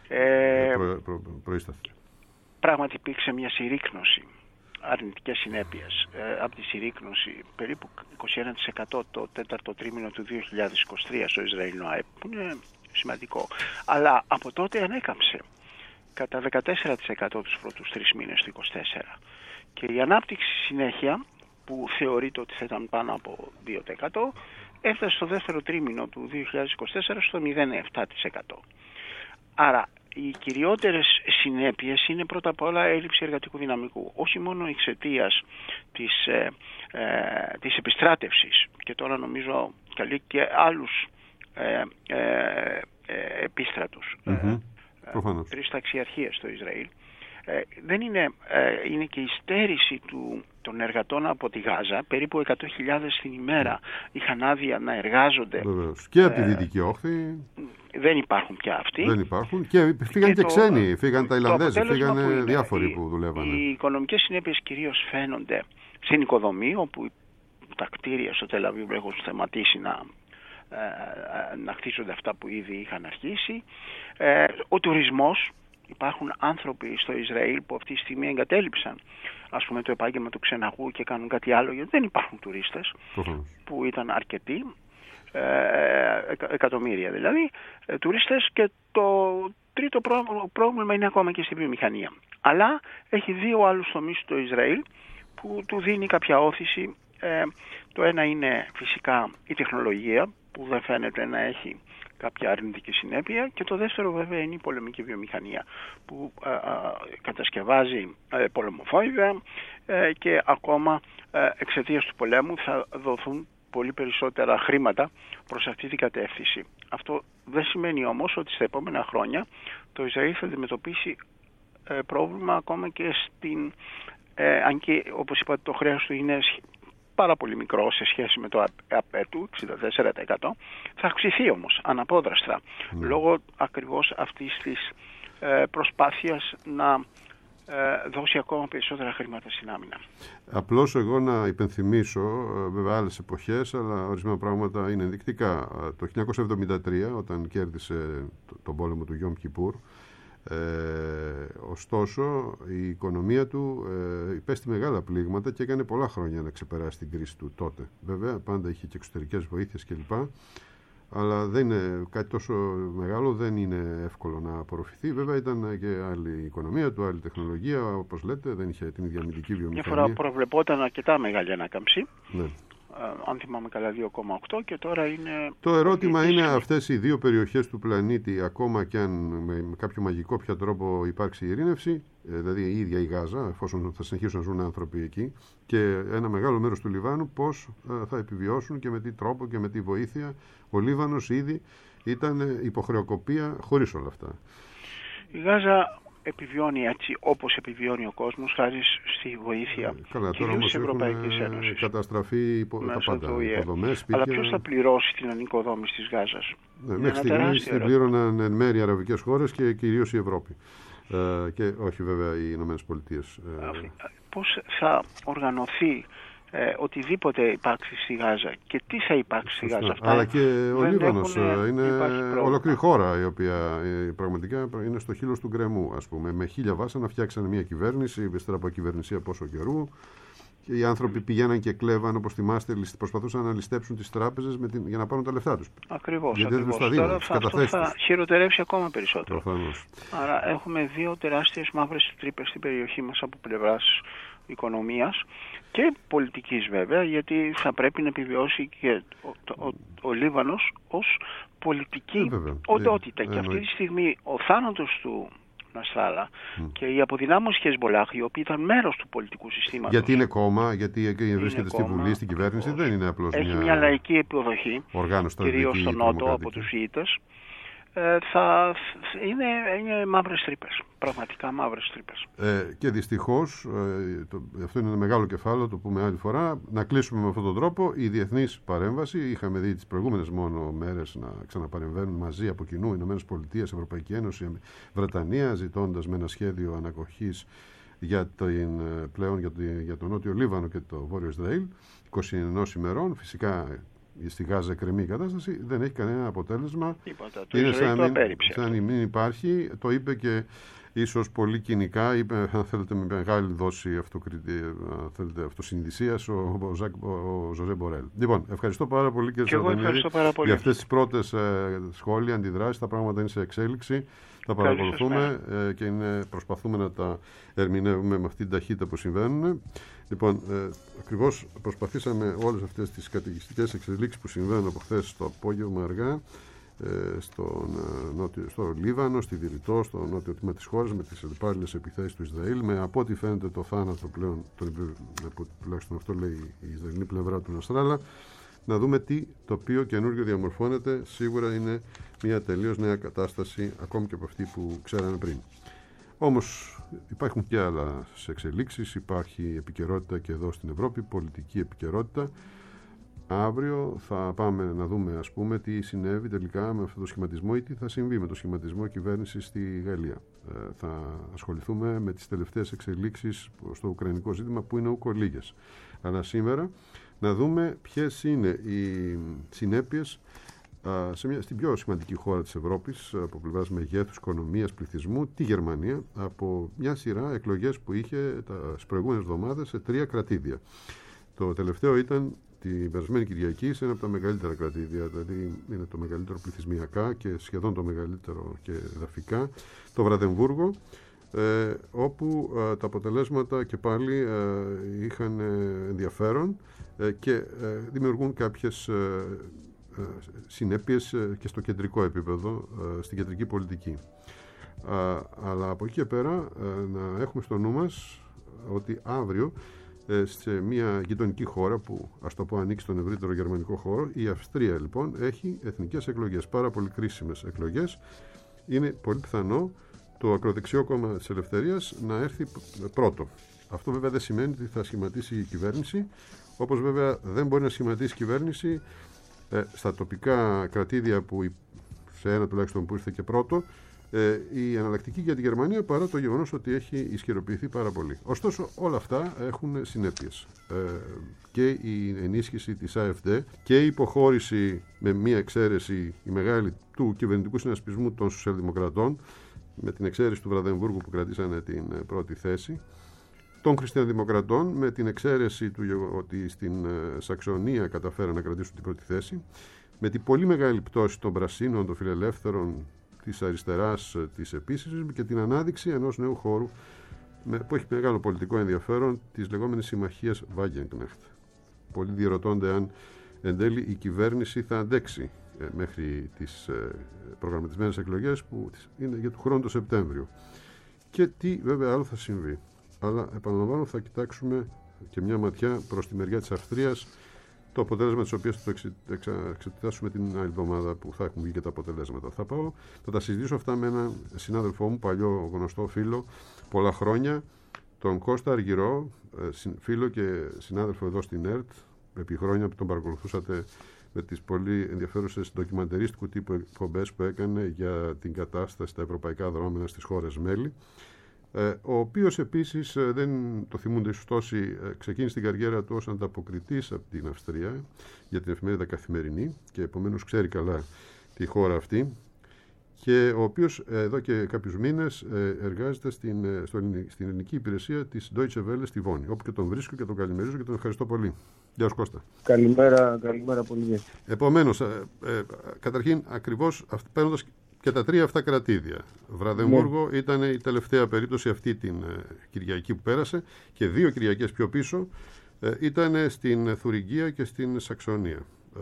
ε, προ, προ, προείσταται. Πράγματι υπήρξε μια συρρίκνωση, αρνητικές συνέπειες ε, από τη συρρίκνωση, περίπου είκοσι ένα τοις εκατό το τέταρτο τρίμηνο του δύο χιλιάδες είκοσι τρία στο Ισραηλινό ΑΕΠ, που είναι σημαντικό. Αλλά από τότε ανέκαμψε κατά δεκατέσσερα τοις εκατό τους πρώτους τρεις μήνες του είκοσι τέσσερα. Και η ανάπτυξη συνέχεια, που θεωρείται ότι θα ήταν πάνω από δύο τοις εκατό, έφτασε στο δεύτερο τρίμηνο του δύο χιλιάδες είκοσι τέσσερα στο μηδέν κόμμα επτά τοις εκατό. Άρα οι κυριότερες συνέπειες είναι πρώτα απ' όλα έλλειψη εργατικού δυναμικού. Όχι μόνο εξαιτίας της, ε, ε, της επιστράτευσης, και τώρα νομίζω καλεί και άλλους ε, ε, ε, επίστρατους. Mm-hmm. Ε, τρεις ταξιαρχίες στο Ισραήλ. Ε, δεν είναι, ε, είναι και η στέρηση του, των εργατών από τη Γάζα. Περίπου εκατό χιλιάδες την ημέρα είχαν άδεια να εργάζονται. Βεβαίως. Και από τη Δυτική Όχθη. Δεν υπάρχουν πια αυτοί. Δεν υπάρχουν. Και φύγαν και, και το, ξένοι. Φύγαν Ταϊλανδέζοι, φύγαν διάφοροι που δουλεύανε. Οι οικονομικές συνέπειες κυρίως φαίνονται στην οικοδομή, όπου τα κτίρια στο Τελ Αβίβ έχουν θεματίσει να, ε, να χτίζονται αυτά που ήδη είχαν αρχίσει. Ε, ο τουρισμός. Υπάρχουν άνθρωποι στο Ισραήλ που αυτή τη στιγμή εγκατέλειψαν, ας πούμε, το επάγγελμα του ξεναγού και κάνουν κάτι άλλο, γιατί δεν υπάρχουν τουρίστες, uh-huh. που ήταν αρκετοί, ε, εκατομμύρια δηλαδή, ε, τουρίστες, και το, τρίτο πρόβλημα είναι ακόμα και στη βιομηχανία. Αλλά έχει δύο άλλους τομείς το Ισραήλ που του δίνει κάποια όθηση. Ε, το ένα είναι φυσικά η τεχνολογία που δεν φαίνεται να έχει κάποια αρνητική συνέπεια, και το δεύτερο βέβαια είναι η πολεμική βιομηχανία που ε, ε, κατασκευάζει ε, πολεμοφόδια ε, και ακόμα ε, εξαιτίας του πολέμου θα δοθούν πολύ περισσότερα χρήματα προς αυτή την κατεύθυνση. Αυτό δεν σημαίνει όμως ότι στα επόμενα χρόνια το Ισραήλ θα αντιμετωπίσει ε, πρόβλημα ακόμα και στην, ε, αν και όπως είπατε το χρέος του είναι πάρα πολύ μικρό σε σχέση με το ΑΠ του, εξήντα τέσσερα τοις εκατό, θα αυξηθεί όμως αναπόδραστα mm. λόγω ακριβώς αυτής της ε, προσπάθειας να ε, δώσει ακόμα περισσότερα χρήματα στην άμυνα. Απλώς εγώ να υπενθυμίσω, βέβαια άλλες εποχές, αλλά ορισμένα πράγματα είναι ενδεικτικά. Το χίλια εννιακόσια εβδομήντα τρία, όταν κέρδισε τον πόλεμο του Γιόμ Κιπούρ, Ε, ωστόσο η οικονομία του ε, υπέστη μεγάλα πλήγματα και έκανε πολλά χρόνια να ξεπεράσει την κρίση του τότε. Βέβαια πάντα είχε και εξωτερικές βοήθειες κλπ, αλλά δεν είναι κάτι τόσο μεγάλο, δεν είναι εύκολο να απορροφηθεί. Βέβαια ήταν και άλλη η οικονομία του, άλλη τεχνολογία, όπως λέτε, δεν είχε την ίδια αμυντική βιομηχανία. Μια φορά προβλεπόταν αρκετά μεγάλη ανάκαμψη. Ναι. Αν θυμάμαι καλά δύο κόμμα οκτώ, και τώρα είναι... Το ερώτημα είναι αυτές οι δύο περιοχές του πλανήτη, ακόμα και αν με κάποιο μαγικό πια τρόπο υπάρξει ειρήνευση, δηλαδή η ίδια η Γάζα, εφόσον θα συνεχίσουν να ζουν άνθρωποι εκεί, και ένα μεγάλο μέρος του Λιβάνου, πώς θα επιβιώσουν και με τι τρόπο και με τι βοήθεια. Ο Λίβανος ήδη ήταν υποχρεοκοπία χωρίς όλα αυτά. Η Γάζα επιβιώνει έτσι όπως επιβιώνει ο κόσμος, χάρη στη βοήθεια κυρίως της Ευρωπαϊκής Ένωσης. Καταστραφεί υπο... τα πάντα, υποδομές, σπίτια. Αλλά ποιος θα πληρώσει την ανοικοδόμηση της Γάζας? Ναι, μέχρι στιγμής την πλήρωναν εν μέρει αραβικές χώρες και κυρίως η Ευρώπη. Ε, και όχι βέβαια οι Ηνωμένες Πολιτείες. Ε, πώς θα οργανωθεί Ε, οτιδήποτε υπάρξει στη Γάζα και τι θα υπάρξει στη Γάζα? Αυτά αλλά και ο Λίβανος είναι ολόκληρη χώρα η οποία ε, πραγματικά είναι στο χείλος του γκρεμού, ας πούμε. Με χίλια βάσανα φτιάξανε μια κυβέρνηση, ύστερα από κυβερνησία πόσο καιρού, και οι άνθρωποι πηγαίναν και κλέβαν, όπως θυμάστε, προσπαθούσαν να ληστέψουν τις τράπεζες με την, για να πάρουν τα λεφτά τους. Ακριβώς. ακριβώς. Τώρα θα, αυτό θα χειροτερεύσει ακόμα περισσότερο. Προφανώς. Άρα έχουμε δύο τεράστιες μαύρες τρύπες στην περιοχή μας από πλευράς οικονομίας και πολιτικής βέβαια, γιατί θα πρέπει να επιβιώσει και ο, ο, ο, ο Λίβανος ως πολιτική ε, οντότητα. Ε, και αυτή τη στιγμή ο θάνατος του Νασράλα mm. και η αποδυνάμωση Χεσμολάχ, οι οποίοι ήταν μέρος του πολιτικού συστήματος. Γιατί είναι κόμμα, γιατί βρίσκεται στη Βουλή, στην κυβέρνηση, ακριβώς. Δεν είναι απλώς Έχει μια, μια λαϊκή υποδοχή, κυρίως στο Νότο από τους Σιήτες. Ε, θα είναι, είναι μαύρες τρύπες, πραγματικά μαύρες τρύπες. Ε, και δυστυχώς, ε, το, αυτό είναι ένα μεγάλο κεφάλαιο, το πούμε άλλη φορά, να κλείσουμε με αυτόν τον τρόπο. Η διεθνής παρέμβαση, είχαμε δει τις προηγούμενες μόνο μέρες να ξαναπαρεμβαίνουν μαζί από κοινού Ηνωμένες Πολιτείες, Ευρωπαϊκή Ένωση, Βρετανία, ζητώντας με ένα σχέδιο ανακοχής για, την, πλέον, για, το, για το Νότιο Λίβανο και το Βόρειο Ισραήλ, είκοσι ενός ημερών. Φυσικά στη Γάζα εκκρεμεί η κατάσταση, δεν έχει κανένα αποτέλεσμα. Τίποτα, το είναι σαν, το μην, σαν μην υπάρχει. Το είπε και ίσως πολύ κοινικά, είπε, αν θέλετε, με μεγάλη δόση αυτοσυνειδησίας, ο, ο, ο Ζωζέ Μπορέλ. Λοιπόν, ευχαριστώ πάρα πολύ κύριε Σαρδανίδη για αυτές τις πρώτες ε, σχόλια, αντιδράσεις. Τα πράγματα είναι σε εξέλιξη. Τα παρακολουθούμε ε, και είναι, προσπαθούμε να τα ερμηνεύουμε με αυτή την ταχύτητα που συμβαίνουν. Λοιπόν, ε, ακριβώς προσπαθήσαμε όλες αυτές τις καταιγιστικές εξελίξεις που συμβαίνουν από χθες το απόγευμα αργά ε, στον, ε, νότιο, στο Λίβανο, στη Βηρητό, στο νότιο τμήμα της χώρας, με τις αλλεπάλληλες επιθέσεις του Ισραήλ, με από ό,τι φαίνεται το θάνατο πλέον, τον, τουλάχιστον αυτό λέει η Ισραηλινή πλευρά του Νασράλα. Να δούμε τι τοπίο καινούργιο διαμορφώνεται. Σίγουρα είναι μια τελείως νέα κατάσταση, ακόμη και από αυτή που ξέραμε πριν. Όμως υπάρχουν και άλλα εξελίξεις, υπάρχει επικαιρότητα και εδώ στην Ευρώπη, πολιτική επικαιρότητα. Αύριο θα πάμε να δούμε, ας πούμε, τι συνέβη τελικά με αυτό το σχηματισμό ή τι θα συμβεί με το σχηματισμό κυβέρνησης στη Γαλλία. Ε, θα ασχοληθούμε με τις τελευταίες εξελίξεις στο ουκρανικό ζήτημα, που είναι ούκο λίγες. Αλλά σήμερα να δούμε ποιες είναι οι συνέπειες σε μια, στην πιο σημαντική χώρα της Ευρώπης από πλευράς μεγέθους, οικονομίας, πληθυσμού, τη Γερμανία, από μια σειρά εκλογές που είχε τις προηγούμενες εβδομάδες σε τρία κρατήδια. Το τελευταίο ήταν την περασμένη Κυριακή σε ένα από τα μεγαλύτερα κρατήδια, δηλαδή είναι το μεγαλύτερο πληθυσμιακά και σχεδόν το μεγαλύτερο και εδαφικά, το Βραδεμβούργο, ε, όπου ε, τα αποτελέσματα και πάλι ε, είχαν ενδιαφέρον ε, και ε, δημιουργούν κάποιες ε, ε, συνέπειες ε, και στο κεντρικό επίπεδο, ε, στην κεντρική πολιτική. Ε, αλλά από εκεί και πέρα ε, να έχουμε στο νου μας ότι αύριο σε μια γειτονική χώρα που, ας το πω, ανήκει στον ευρύτερο γερμανικό χώρο, η Αυστρία λοιπόν έχει εθνικές εκλογές, πάρα πολύ κρίσιμες εκλογές. Είναι πολύ πιθανό το ακροδεξιό κόμμα της Ελευθερίας να έρθει πρώτο. Αυτό βέβαια δεν σημαίνει ότι θα σχηματίσει η κυβέρνηση, όπως βέβαια δεν μπορεί να σχηματίσει η κυβέρνηση ε, στα τοπικά κρατήδια που σε ένα τουλάχιστον που ήρθε και πρώτο, Ε, η εναλλακτική για τη Γερμανία, παρά το γεγονός ότι έχει ισχυροποιηθεί πάρα πολύ. Ωστόσο όλα αυτά έχουν συνέπειες. Ε, και η ενίσχυση της AfD και η υποχώρηση, με μία εξαίρεση η μεγάλη, του κυβερνητικού συνασπισμού των Σοσιαλδημοκρατών, με την εξαίρεση του Βραδεμβούργου που κρατήσανε την πρώτη θέση, των Χριστιανοδημοκρατών με την εξαίρεση του ότι στην Σαξονία καταφέραν να κρατήσουν την πρώτη θέση, με την πολύ μεγάλη πτώση των Πρασίνων, των Φιλελεύθερων, της αριστεράς της επίσης, και την ανάδειξη ενός νέου χώρου που έχει μεγάλο πολιτικό ενδιαφέρον, της λεγόμενης συμμαχίας Wagenknecht. Πολλοί διερωτώνται αν εν τέλει η κυβέρνηση θα αντέξει ε, μέχρι τις ε, προγραμματισμένες εκλογές που είναι για του χρόνου το Σεπτέμβριο, και τι βέβαια άλλο θα συμβεί. Αλλά επαναλαμβάνω, θα κοιτάξουμε και μια ματιά προς τη μεριά της Αυστρίας, το αποτέλεσμα της οποίας θα το εξετάσουμε την άλλη εβδομάδα που θα έχουν βγει και τα αποτελέσματα. Θα πάω, θα τα συζητήσω αυτά με έναν συνάδελφό μου, παλιό γνωστό φίλο, πολλά χρόνια, τον Κώστα Αργυρό, φίλο και συνάδελφο εδώ στην ΕΡΤ, επί χρόνια που τον παρακολουθούσατε με τις πολύ ενδιαφέρουσες ντοκιμαντερίστικου τύπου εκπομπές που έκανε για την κατάσταση στα ευρωπαϊκά δρόμενα στις χώρες μέλη. Ο οποίος επίσης, δεν το θυμούνται ίσως τόσοι, ξεκίνησε την καριέρα του ως ανταποκριτής από την Αυστρία για την εφημερίδα Καθημερινή και επομένως ξέρει καλά τη χώρα αυτή, και ο οποίος εδώ και κάποιους μήνες εργάζεται στην, στην ελληνική υπηρεσία της Deutsche Welle στη Βόνη, όπου και τον βρίσκω και τον καλημερίζω και τον ευχαριστώ πολύ. Γεια σου Κώστα. Καλημέρα, καλημέρα πολύ. Επομένως, ε, ε, καταρχήν ακριβώς παίρνοντας και τα τρία αυτά κρατήδια. Βραδεμβούργο ναι. ήταν η τελευταία περίπτωση αυτή την ε, Κυριακή που πέρασε, και δύο Κυριακές πιο πίσω ε, ήταν στην Θουριγκία και στην Σαξονία.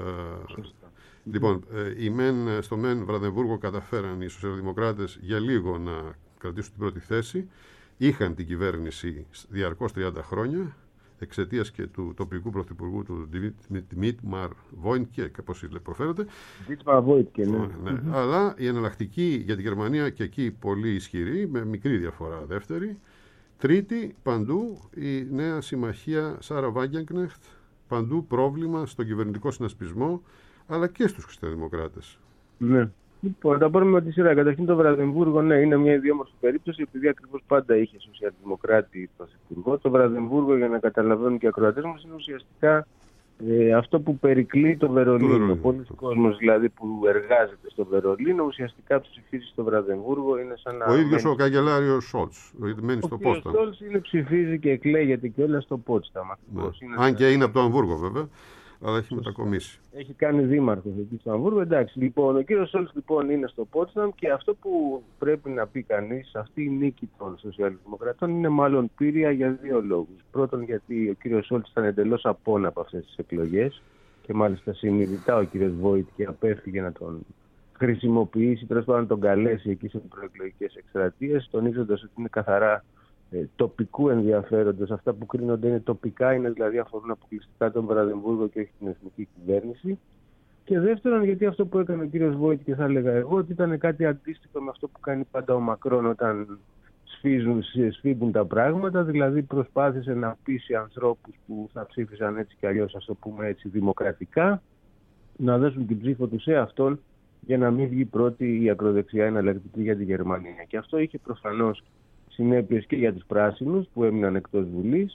Ε, λοιπόν, ε, οι μεν, στο μεν Βραδεμβούργο καταφέραν οι σοσιαλδημοκράτες για λίγο να κρατήσουν την πρώτη θέση. Είχαν την κυβέρνηση διαρκώς τριάντα χρόνια, εξαιτίας και του τοπικού πρωθυπουργού του Ντιμίτμαρ Βόιντκε, όπως προφέρεται. Ντιμίτμαρ Βόιντκε, ναι. ναι. Mm-hmm. Αλλά η εναλλακτική για τη Γερμανία και εκεί πολύ ισχυρή, με μικρή διαφορά δεύτερη. Τρίτη, παντού η νέα συμμαχία Σάρα Βάγκενκνεχτ, παντού πρόβλημα στον κυβερνητικό συνασπισμό, αλλά και στους χριστιανοδημοκράτες. Ναι. Λοιπόν, τα πάρουμε με τη σειρά. Καταρχήν το Βραδεμβούργο, ναι, είναι μια ιδιόμορφη περίπτωση, επειδή ακριβώς πάντα είχε σοσιαλδημοκράτη πρωθυπουργό. Το Βραδεμβούργο, για να καταλαβαίνουν και οι ακροατές μας, είναι ουσιαστικά ε, αυτό που περικλεί το Βερολίνο. Πολλοί κόσμος δηλαδή που εργάζεται στο Βερολίνο, ουσιαστικά ψηφίζει στο Βραδεμβούργο. Είναι σαν να ο ίδιος ο καγκελάριος Σόλτς, γιατί μένει στο Πότσταμ. Ο Σόλτς είναι ψηφίζει και εκλέγεται και όλα στο Πότσταμ. Ναι. Αν και είναι από το Αμβούργο βέβαια. Αλλά έχει μετακομίσει. Έχει κάνει δήμαρχος εκεί στο Αμβούργο. Εντάξει, λοιπόν, ο κύριος Σόλτς λοιπόν είναι στο Πότσταμ, και αυτό που πρέπει να πει κανείς, αυτή η νίκη των σοσιαλδημοκρατών είναι μάλλον πήρια για δύο λόγους. Πρώτον, γιατί ο κύριος Σόλτς ήταν εντελώς απόν από αυτές τις εκλογές, και μάλιστα συνειδητά ο κύριος Βόιτ και απέφυγε να τον χρησιμοποιήσει, τέλος πάντων να τον καλέσει εκεί σε προεκλογικές εκστρατείες, τονίζοντας ότι είναι καθαρά Ε, τοπικού ενδιαφέροντος. Αυτά που κρίνονται είναι τοπικά, είναι δηλαδή αφορούν αποκλειστικά τον Βραδεμβούργο και όχι την εθνική κυβέρνηση. Και δεύτερον, γιατί αυτό που έκανε ο κύριος Βόιτ, και θα έλεγα εγώ, ότι ήταν κάτι αντίστοιχο με αυτό που κάνει πάντα ο Μακρόν όταν σφίζουν, σφίγγουν τα πράγματα, δηλαδή προσπάθησε να πείσει ανθρώπους που θα ψήφισαν έτσι κι αλλιώς, ας το πούμε έτσι, δημοκρατικά, να δώσουν την ψήφο τους σε αυτόν, για να μην βγει πρώτη η ακροδεξιά εναλλακτική για τη Γερμανία. Και αυτό είχε προφανώς συνέπειες και για τους πράσινους που έμειναν εκτός Βουλής,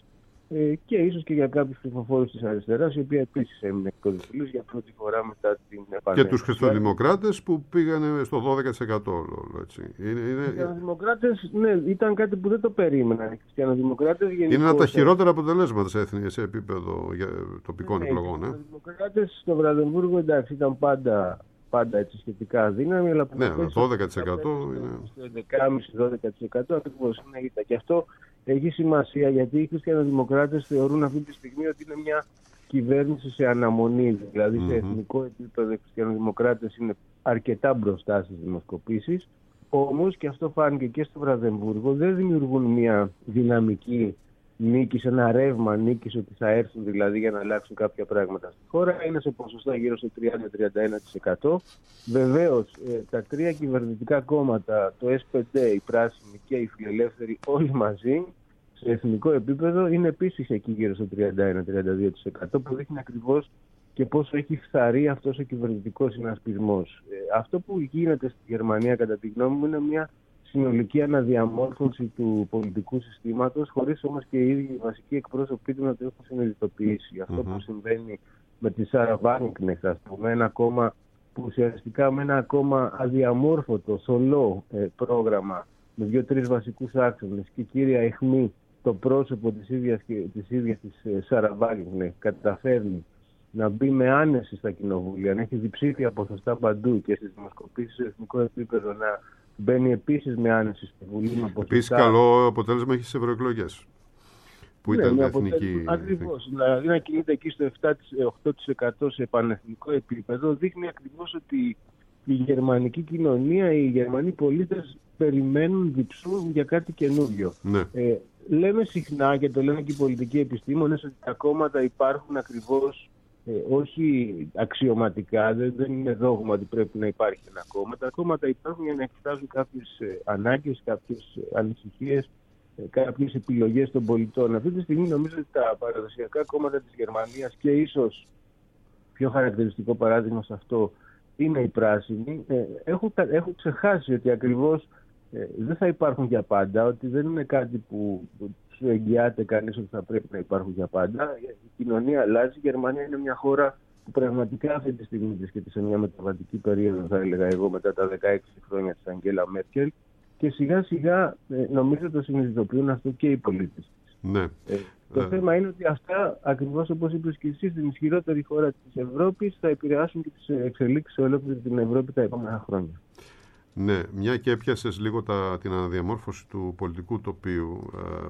ε, και ίσως και για κάποιους ψηφοφόρους της αριστεράς, η οποία επίσης έμεινε εκτός της Βουλής για πρώτη φορά μετά την επανέλευση. Και τους χριστιανοδημοκράτες που πήγανε στο δώδεκα τοις εκατό. Έτσι. Είναι, είναι... Οι χριστιανοδημοκράτες, ναι, ήταν κάτι που δεν το περίμεναν. Οι χριστιανοδημοκράτες γενικώς... Είναι ένα από τα χειρότερα αποτελέσματα σε, εθνική, σε επίπεδο τοπικών ναι, εκλογών. Οι χριστιανοδημοκράτες στο Βραδεμβούργο, εντάξει, ήταν πάντα... πάντα έτσι σχετικά δύναμη, αλλά ναι, δώδεκα τοις εκατό είναι... στο έντεκα κόμμα πέντε με δώδεκα τοις εκατό ακριβώς είναι ήττα. Και αυτό έχει σημασία, γιατί οι χριστιανοδημοκράτες θεωρούν αυτή τη στιγμή ότι είναι μια κυβέρνηση σε αναμονή. Δηλαδή mm-hmm. σε εθνικό επίπεδο οι χριστιανοδημοκράτες είναι αρκετά μπροστά στις δημοσκοπήσεις. Όμως, και αυτό φάνηκε και στο Βραδεμβούργο, δεν δημιουργούν μια δυναμική νίκη, ένα ρεύμα νίκης ότι θα έρθουν δηλαδή για να αλλάξουν κάποια πράγματα στη χώρα. Είναι σε ποσοστά γύρω στο τριάντα με τριάντα ένα τοις εκατό. Βεβαίως, ε, τα τρία κυβερνητικά κόμματα, το ες πι ντι, οι Πράσινοι και οι Φιλελεύθεροι, όλοι μαζί, σε εθνικό επίπεδο, είναι επίσης εκεί γύρω στο τριάντα ένα με τριάντα δύο τοις εκατό, που δείχνει ακριβώς και πόσο έχει φθαρεί αυτός ο κυβερνητικός συνασπισμός. Ε, αυτό που γίνεται στη Γερμανία, κατά τη γνώμη μου, είναι μια συνολική αναδιαμόρφωση του πολιτικού συστήματος, χωρίς όμως και οι ίδιοι οι βασικοί εκπρόσωποι του να το έχουν συνειδητοποιήσει. Αυτό mm-hmm. που συμβαίνει με τη Σάρα Βάγνεκνεχτ, ας πούμε, ένα κόμμα που ουσιαστικά με ένα ακόμα αδιαμόρφωτο, θολό ε, πρόγραμμα, με δύο-τρεις βασικούς άξονες και κύρια αιχμή το πρόσωπο της ίδιας της, ίδιας της ε, Σάρα Βάγνεκνεχτ καταφέρνει να μπει με άνεση στα κοινοβούλια, να έχει διψήφια ποσοστά παντού και στις δημοσκοπήσεις σε εθνικό επίπεδο, να μπαίνει επίσης με άνεση στη Βουλή. Επίσης καλό αποτέλεσμα έχει στις ευρωεκλογές, που ναι, ήταν εθνική. Ακριβώς. Δηλαδή να κινείται εκεί στο επτά με οκτώ τοις εκατό σε πανεθνικό επίπεδο δείχνει ακριβώς ότι η γερμανική κοινωνία, οι Γερμανοί πολίτες περιμένουν, διψούν για κάτι καινούριο. Ναι. Ε, λέμε συχνά, και το λένε και οι πολιτικοί επιστήμονες, ότι τα κόμματα υπάρχουν ακριβώς Ε, όχι αξιωματικά, δεν, δεν είναι δόγμα ότι πρέπει να υπάρχει ένα κόμμα. Τα κόμματα υπάρχουν για να εκφράζουν κάποιες ε, ανάγκες, κάποιες ε, ανησυχίες, ε, κάποιες επιλογές των πολιτών. Αυτή τη στιγμή νομίζω ότι τα παραδοσιακά κόμματα της Γερμανίας, και ίσως πιο χαρακτηριστικό παράδειγμα σε αυτό είναι οι Πράσινοι, ε, έχουν, έχουν ξεχάσει ότι ακριβώς ε, δεν θα υπάρχουν για πάντα, ότι δεν είναι κάτι που σου εγγυάται κανείς ότι θα πρέπει να υπάρχουν για πάντα. Η κοινωνία αλλάζει. Η Γερμανία είναι μια χώρα που πραγματικά αυτή τη στιγμή βρίσκεται σε μια μεταβατική περίοδο, θα έλεγα εγώ, μετά τα δεκαέξι χρόνια της Αγγέλα Μέρκελ, και σιγά σιγά ε, νομίζω το συνειδητοποιούν αυτό και οι πολίτες. Ναι. Ε, το ε... θέμα είναι ότι αυτά, ακριβώς όπως είπες και εσύ, στην ισχυρότερη χώρα της Ευρώπης θα επηρεάσουν και τις εξελίξεις σε ολόκληρη την Ευρώπη τα επόμενα χρόνια. Ναι, μια και έπιασες λίγο τα, την αναδιαμόρφωση του πολιτικού τοπίου, ε,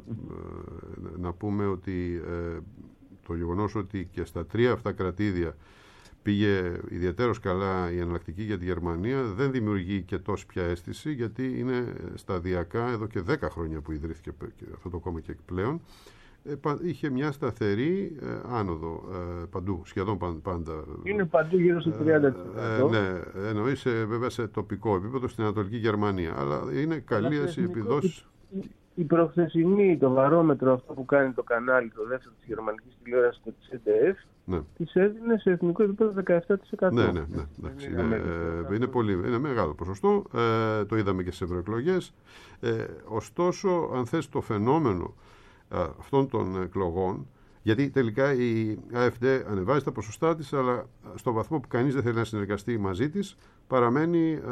ε, να πούμε ότι ε, το γεγονός ότι και στα τρία αυτά κρατήδια πήγε ιδιαίτερος καλά η εναλλακτική για τη Γερμανία δεν δημιουργεί και τόση πια αίσθηση, γιατί είναι σταδιακά εδώ και δέκα χρόνια που ιδρύθηκε αυτό το κόμμα και εκπλέον. Είχε μια σταθερή ε, άνοδο ε, παντού, σχεδόν πάντα. Είναι παντού γύρω στο τριάντα τοις εκατό. Ε, ναι, εννοείς ε, βέβαια σε τοπικό επίπεδο στην Ανατολική Γερμανία. Αλλά είναι καλή οι επιδόσεις. Η, η προχθεσινή, το βαρόμετρο αυτό που κάνει το κανάλι, το δεύτερο της γερμανικής τηλεόρασης, το της ες ντι εφ, ναι, της έδινε σε εθνικό επίπεδο δεκαεπτά τοις εκατό. Ναι, ναι, ναι. Εντάξει, είναι, είναι, ε, είναι, πολύ, είναι μεγάλο ποσοστό. Ε, το είδαμε και στις ευρωεκλογές. Ε, ωστόσο, αν θες το φαινόμενο αυτών των εκλογών, γιατί τελικά η AfD ανεβάζει τα ποσοστά της, αλλά στο βαθμό που κανείς δεν θέλει να συνεργαστεί μαζί της, παραμένει ε,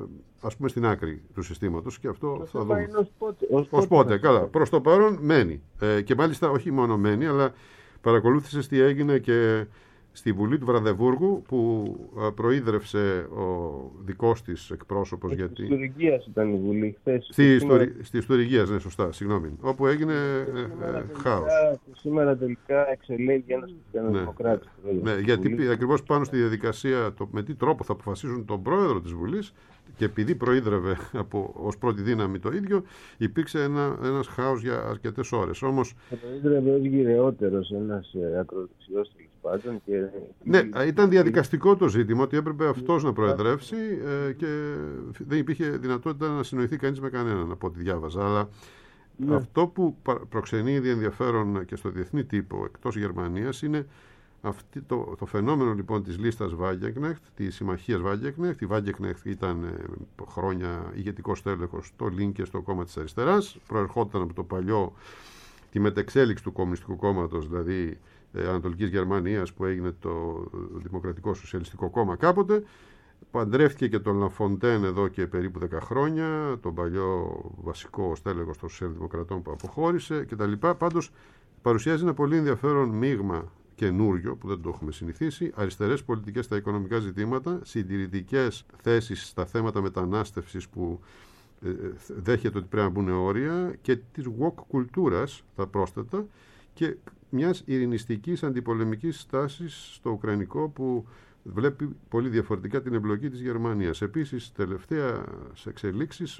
ας πούμε στην άκρη του συστήματος, και αυτό το θα δούμε. Ως πότε, ως ως πότε καλά. Προς το παρόν μένει. Ε, και μάλιστα όχι μόνο μένει, αλλά παρακολούθησες τι έγινε και στη Βουλή του Βραδεβούργου, που προείδρευσε ο δικός της εκπρόσωπος. Στη γιατί... Στουριγγίας ήταν η Βουλή χθες. Στη, σήμερα... στη Στουριγγίας, ναι, σωστά, συγγνώμη. Όπου έγινε ε, ε, χάος. Σήμερα τελικά εξελέγει ένας χριστιανοδημοκράτης. Ναι, ναι, γιατί ακριβώς πάνω στη διαδικασία, το, με τι τρόπο θα αποφασίσουν τον πρόεδρο της Βουλής, και επειδή προείδρευε από, ως πρώτη δύναμη το ίδιο, υπήρξε ένα, ένας χάος για αρκετές ώρες. Όμως... Προείδρευε ως γυρεότερος ένας ακροδεξιός τέλος πάντων. Και... Ναι, ήταν διαδικαστικό το ζήτημα, ότι έπρεπε αυτός να προεδρεύσει ε, και δεν υπήρχε δυνατότητα να συνοηθεί κανείς με κανέναν, από ό,τι διάβαζα. Αλλά ναι, αυτό που προξενεί ήδη ενδιαφέρον και στο διεθνή τύπο εκτός Γερμανίας είναι αυτή το, το φαινόμενο λοιπόν της λίστας Wagenknecht, της συμμαχίας Wagenknecht. Η Wagenknecht ήταν ε, χρόνια ηγετικός τέλεχος στο Linke, στο κόμμα της αριστεράς, προερχόταν από το παλιό τη μετεξέλιξη του Κομμουνιστικού Κόμματος, δηλαδή ε, Ανατολικής Γερμανίας, που έγινε το Δημοκρατικό Σοσιαλιστικό Κόμμα κάποτε. Παντρεύτηκε και τον Λαφοντέν εδώ και περίπου δέκα χρόνια, τον παλιό βασικό στέλεχος των Σοσιαλδημοκρατών που αποχώρησε κτλ. Πάντως παρουσιάζει ένα πολύ ενδιαφέρον μείγμα καινούριο που δεν το έχουμε συνηθίσει, αριστερές πολιτικές στα οικονομικά ζητήματα, συντηρητικές θέσεις στα θέματα μετανάστευσης που ε, δέχεται ότι πρέπει να μπουν όρια, και της woke κουλτούρας, τα πρόσθετα, και μιας ειρηνιστικής αντιπολεμικής στάσης στο Ουκρανικό που βλέπει πολύ διαφορετικά την εμπλοκή της Γερμανίας. Επίσης, τελευταία σε εξελίξεις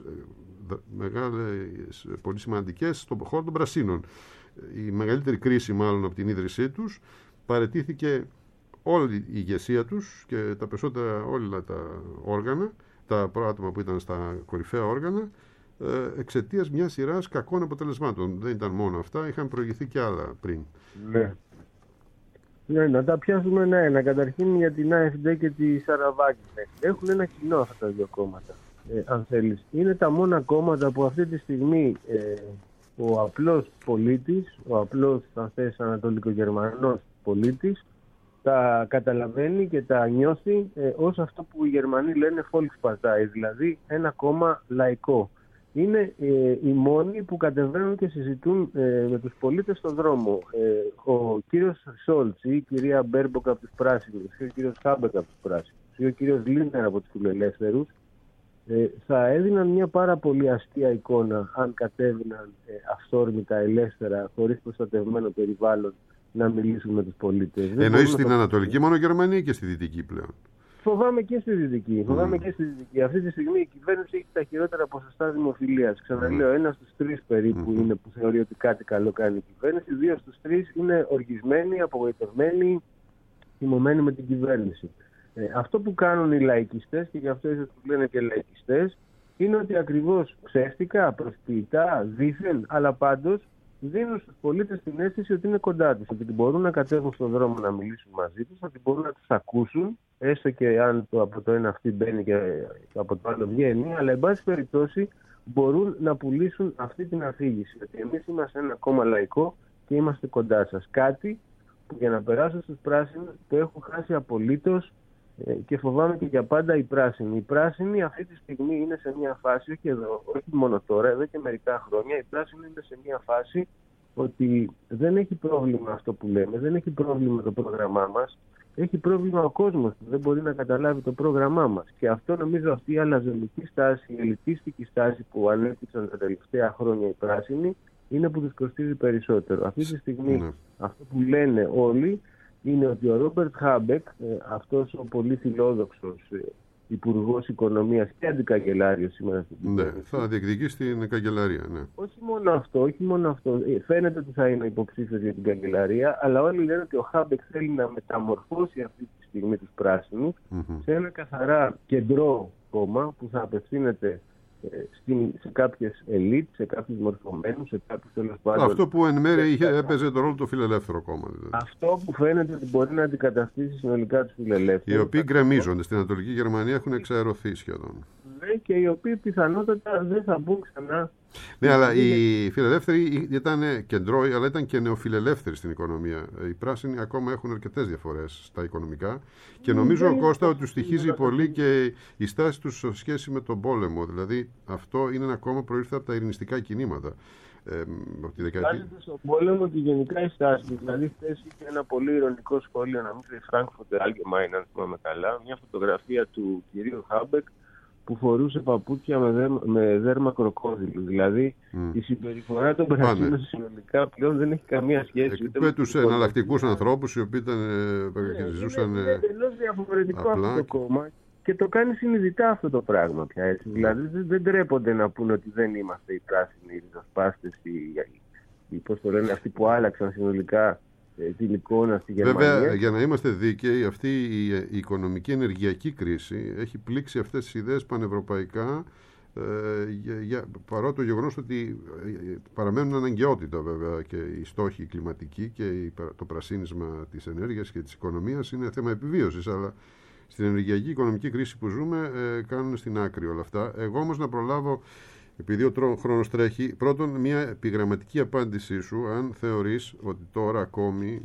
μεγάλες, πολύ σημαντικές στον χώρο των πρασίνων. Η μεγαλύτερη κρίση μάλλον από την ίδρυσή τους, παραιτήθηκε όλη η ηγεσία τους και τα περισσότερα όλα τα όργανα, τα άτομα που ήταν στα κορυφαία όργανα, εξαιτίας μιας σειράς κακών αποτελεσμάτων. Δεν ήταν μόνο αυτά, είχαν προηγηθεί και άλλα πριν. Ναι. Ναι, να τα πιάσουμε ένα-ένα. Καταρχήν για την AfD και τη Σαραβάκη. Έχουν ένα κοινό αυτά τα δύο κόμματα, ε, αν θέλεις. Είναι τα μόνα κόμματα που αυτή τη στιγμή ε, ο απλός πολίτης, ο απλός, αν θες, ανατολικογερμανός πολίτης, τα καταλαβαίνει και τα νιώθει ε, ως αυτό που οι Γερμανοί λένε Volkspartei, δηλαδή ένα κόμμα λαϊκό. Είναι ε, οι μόνοι που κατεβαίνουν και συζητούν ε, με τους πολίτες στον δρόμο. Ε, ο κύριος Σόλτς ή η κυρία Μπέρμποκ από τους Πράσινους ή ο κύριος Χάμπεκ από τους Πράσινους ή ο κύριος Λίντερ από τους Φιλελεύθερους ε, θα έδιναν μια πάρα πολύ αστεία εικόνα αν κατέβαιναν ε, αυθόρμητα, ελεύθερα, χωρίς προστατευμένο περιβάλλον να μιλήσουν με τους πολίτες. Εννοείς στην το... Ανατολική μόνο Γερμανία και στη Δυτική πλέον? Φοβάμαι και στη Δυτική. Φοβάμαι mm. και στη Δυτική. Αυτή τη στιγμή η κυβέρνηση έχει τα χειρότερα ποσοστά δημοφιλίας. Ξαναλέω, mm. ένα στους τρεις περίπου mm. είναι που θεωρεί ότι κάτι καλό κάνει η κυβέρνηση. Δύο στους τρεις είναι οργισμένοι, απογοητευμένοι, θυμωμένοι με την κυβέρνηση. Ε, αυτό που κάνουν οι λαϊκιστές, και γι' αυτό ίσως τους λένε και λαϊκιστές, είναι ότι ακριβώς ψεύτικα, προσποιητά, δήθεν, αλλά πάντως δίνουν στους πολίτες την αίσθηση ότι είναι κοντά τους, ότι μπορούν να κατέβουν στον δρόμο να μιλήσουν μαζί τους, ότι μπορούν να τους ακούσουν, έστω και αν το, από το ένα αυτή μπαίνει και από το άλλο βγαίνει, αλλά εν πάση περιπτώσει μπορούν να πουλήσουν αυτή την αφήγηση, ότι εμείς είμαστε ένα κόμμα λαϊκό και είμαστε κοντά σας. Κάτι που για να περάσουν στους πράσινους το έχουν χάσει απολύτως και φοβάμαι και για πάντα οι πράσινοι. Οι πράσινοι αυτή τη στιγμή είναι σε μια φάση, όχι εδώ, όχι μόνο τώρα, εδώ και μερικά χρόνια, οι πράσινοι είναι σε μια φάση ότι δεν έχει πρόβλημα αυτό που λέμε, δεν έχει πρόβλημα το πρόγραμμά μας, έχει πρόβλημα ο κόσμος που δεν μπορεί να καταλάβει το πρόγραμμά μας. Και αυτό νομίζω αυτή η αλαζονική στάση, η ελιτίστικη στάση που ανέπτυξαν τα τελευταία χρόνια οι πράσινοι είναι που τους κοστίζει περισσότερο. Αυτή τη στιγμή ναι. αυτό που λένε όλοι είναι ότι ο Ρόμπερτ Χάμπεκ, αυτός ο πολύ φιλόδοξος υπουργός οικονομίας και αντικαγκελάριος σήμερα στην ναι, θα διεκδικήσει την καγκελαρία. Ναι. Όχι μόνο αυτό, όχι μόνο αυτό. Φαίνεται ότι θα είναι υποψήφιος για την καγκελαρία, αλλά όλοι λένε ότι ο Χάμπεκ θέλει να μεταμορφώσει αυτή τη στιγμή τους πράσινους mm-hmm. σε ένα καθαρά κεντρό κόμμα που θα απευθύνεται σε κάποιες ελίτ, σε κάποιους μορφωμένους, σε κάποιους τέλος πάντων. Αυτό που εν μέρει είχε, έπαιζε το ρόλο του φιλελεύθερο κόμμα. Δηλαδή. Αυτό που φαίνεται ότι μπορεί να αντικαταστήσει συνολικά τους φιλελεύθερους. Οι οποίοι γκρεμίζονται στην Ανατολική Γερμανία, έχουν εξαερωθεί σχεδόν. Ναι, και οι οποίοι πιθανότατα δεν θα μπουν ξανά. Ναι, αλλά οι φιλελεύθεροι ήταν κεντρώοι, αλλά ήταν και νεοφιλελεύθεροι στην οικονομία. Οι πράσινοι ακόμα έχουν αρκετές διαφορές στα οικονομικά και νομίζω, ο Κώστα, ότι τους στοιχίζει πολύ και η στάση τους σε σχέση με τον πόλεμο. Δηλαδή, αυτό είναι ένα κόμμα που προήρθε από τα ειρηνιστικά κινήματα. Ε, από τη δεκαετία. Στον πόλεμο και γενικά η στάση. Δηλαδή, χθες είχε ένα πολύ ηρωνικό σχόλιο, να μην ξέρει, Frankfurt Allgemeine, αν θυμάμαι καλά, μια φωτογραφία του κυρίου Χάμπεκ που φορούσε παπούτσια με δέρμα, με δέρμα κροκόδιλου. Δηλαδή mm. η συμπεριφορά των πρασίνων συνολικά πλέον δεν έχει καμία σχέση. Με τους εναλλακτικούς ανθρώπους οι οποίοι ήταν, ναι, ζούσαν. Είναι εντελώς διαφορετικό απλά. Αυτό το κόμμα και το κάνει συνειδητά αυτό το πράγμα πια. Έτσι. Mm. Δηλαδή δεν, δεν τρέπονται να πούνε ότι δεν είμαστε οι πράσινοι, οι ριζοσπάστες, οι, οι, πώς το λένε, αυτοί που άλλαξαν συνολικά την εικόνα στη Γερμανία. Βέβαια, για να είμαστε δίκαιοι, αυτή η, η οικονομική ενεργειακή κρίση έχει πλήξει αυτές τις ιδέες πανευρωπαϊκά, ε, για, για, παρά το γεγονός ότι παραμένουν αναγκαιότητα βέβαια και οι στόχοι κλιματικοί και η, το πρασίνισμα της ενέργειας και της οικονομίας είναι θέμα επιβίωσης, αλλά στην ενεργειακή οικονομική κρίση που ζούμε ε, κάνουν στην άκρη όλα αυτά. Εγώ όμως να προλάβω επειδή ο χρόνος τρέχει, πρώτον μια επιγραμματική απάντησή σου, αν θεωρείς ότι τώρα ακόμη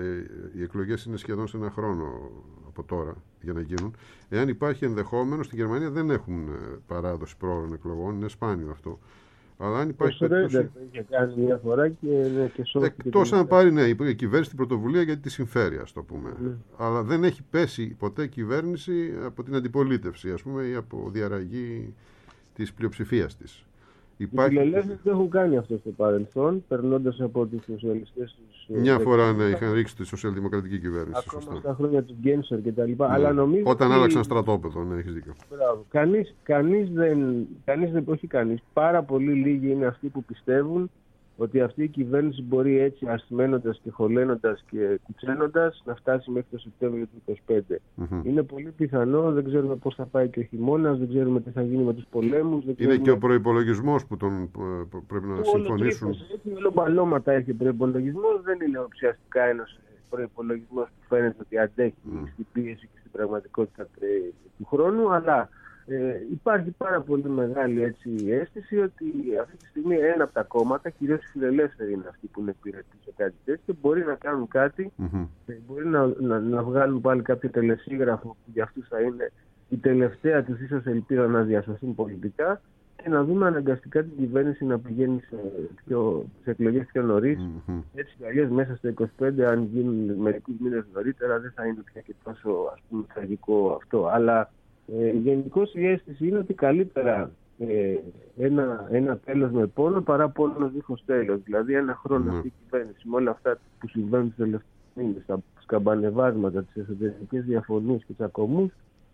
οι εκλογές είναι σχεδόν σε ένα χρόνο από τώρα για να γίνουν, εάν υπάρχει ενδεχόμενο, στην Γερμανία δεν έχουν παράδοση πρόωρων εκλογών, είναι σπάνιο αυτό. Αλλά αν υπάρχει περίπτωση. Είχε κάνει μια φορά και, ναι, και εκτός αν πάρει ναι, η κυβέρνηση την πρωτοβουλία γιατί τη συμφέρει, ας το πούμε. Mm. Αλλά δεν έχει πέσει ποτέ κυβέρνηση από την αντιπολίτευση, ας πούμε, ή από διαραγή της πλειοψηφίας της. Υπάρχει... Οι φιλελεύθεροι το έχουν κάνει αυτό στο παρελθόν, περνώντας από τους σοσιαλιστές τους. Μια φορά ναι, είχαν ρίξει τη σοσιαλδημοκρατική κυβέρνηση. Ακόμα σωστά. Στα χρόνια του Γκένσερ και τα λοιπά. Ναι. Αλλά νομίζω όταν ότι... άλλαξαν στρατόπεδο, ναι, έχεις δίκιο. Κανείς, κανείς, δεν, κανείς δεν, όχι κανείς, πάρα πολύ λίγοι είναι αυτοί που πιστεύουν ότι αυτή η κυβέρνηση μπορεί έτσι ασημένοντας και χωλένοντας και κουτσένοντας να φτάσει μέχρι το Σεπτέμβριο του είκοσι πέντε. Mm-hmm. Είναι πολύ πιθανό, δεν ξέρουμε πώς θα πάει και ο χειμώνας, δεν ξέρουμε τι θα γίνει με τους πολέμους. Δεν είναι και ο προϋπολογισμός που τον πρέπει να το συμφωνήσουν. Έτσι με λομπαλώματα έχει ο προϋπολογισμός, δεν είναι ουσιαστικά ένας προϋπολογισμός που φαίνεται ότι αντέχει mm. στην πίεση και στην πραγματικότητα του χρόνου, αλλά Ε, υπάρχει πάρα πολύ μεγάλη έτσι, αίσθηση ότι αυτή τη στιγμή ένα από τα κόμματα, κυρίως οι φιλελεύθεροι είναι αυτοί που είναι πυρετοί σε κάτι τέτοιο, μπορεί να κάνουν κάτι, mm-hmm. μπορεί να, να, να βγάλουν πάλι κάποιο τελεσίγραφο που για αυτούς θα είναι η τελευταία τους ίσως ελπίδα να διασωθούν πολιτικά και να δούμε αναγκαστικά την κυβέρνηση να πηγαίνει σε, πιο, σε εκλογές πιο νωρίς. Mm-hmm. Έτσι κι αλλιώς μέσα στο είκοσι πέντε, αν γίνουν μερικούς μήνες νωρίτερα, δεν θα είναι πια και τόσο ας πούμε τραγικό αυτό. Αλλά Ε, γενικώς η αίσθηση είναι ότι καλύτερα ε, ένα, ένα τέλος με πόνο παρά πόνο δίχως τέλος. Δηλαδή ένα χρόνο mm. αυτή η κυβέρνηση με όλα αυτά που συμβαίνουν στους τελευταίους μήνες, τα σκαμπανεβάσματα, τις εσωτερικές διαφωνίες και τσακωμούς,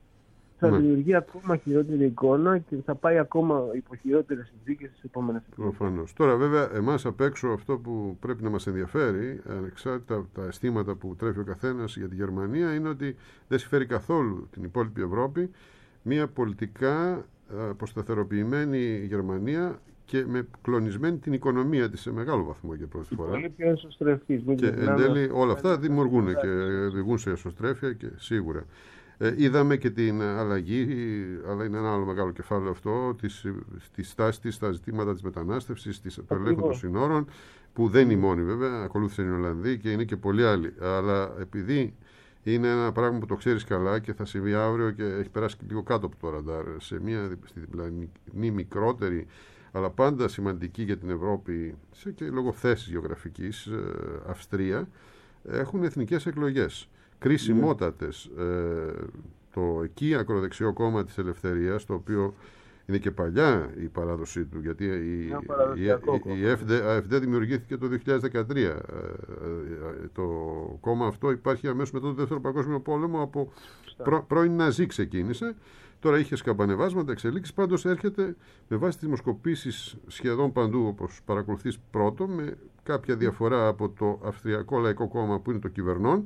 θα mm. δημιουργεί ακόμα χειρότερη εικόνα και θα πάει ακόμα υπό χειρότερες συνθήκες στις επόμενες εκλογές. Προφανώς. Τώρα βέβαια εμάς απ' έξω αυτό που πρέπει να μας ενδιαφέρει, ανεξάρτητα από τα αισθήματα που τρέφει ο καθένας για τη Γερμανία, είναι ότι δεν συμφέρει καθόλου την υπόλοιπη Ευρώπη μια πολιτικά αποσταθεροποιημένη Γερμανία και με κλονισμένη την οικονομία της σε μεγάλο βαθμό για πρώτη φορά. Πολύ πιο εσωστρεφής. Και εν τέλει όλα αυτά δημιουργούν και οδηγούν σε εσωστρέφεια και σίγουρα. Ε, είδαμε και την αλλαγή, αλλά είναι ένα άλλο μεγάλο κεφάλαιο αυτό, τη στάση της στα ζητήματα της μετανάστευσης, του ελέγχου των συνόρων, που δεν είναι η μόνη βέβαια, ακολούθησαν οι Ολλανδοί και είναι και πολλοί άλλοι. Αλλά επειδή είναι ένα πράγμα που το ξέρεις καλά και θα συμβεί αύριο και έχει περάσει λίγο κάτω από το ραντάρ, σε μια διπλανή μικρότερη, αλλά πάντα σημαντική για την Ευρώπη, σε και λόγω θέσης γεωγραφικής, Αυστρία, έχουν εθνικές εκλογές. Κρίσιμότατες. Ε, το εκεί ακροδεξιό κόμμα της Ελευθερίας, το οποίο είναι και παλιά η παράδοσή του, γιατί η, η, η, η ΑΕΦΔ δημιουργήθηκε το δύο χιλιάδες δεκατρία. Ε, το κόμμα αυτό υπάρχει αμέσως μετά το Δεύτερο Παγκόσμιο Πόλεμο, από προ, πρώην Ναζί ξεκίνησε. Τώρα είχε σκαμπανεβάσματα, εξελίξεις, πάντως έρχεται με βάση τις δημοσκοπήσεις σχεδόν παντού, όπως παρακολουθείς πρώτο, με κάποια διαφορά από το Αυστριακό Λαϊκό Κόμμα που είναι το κυβερνών,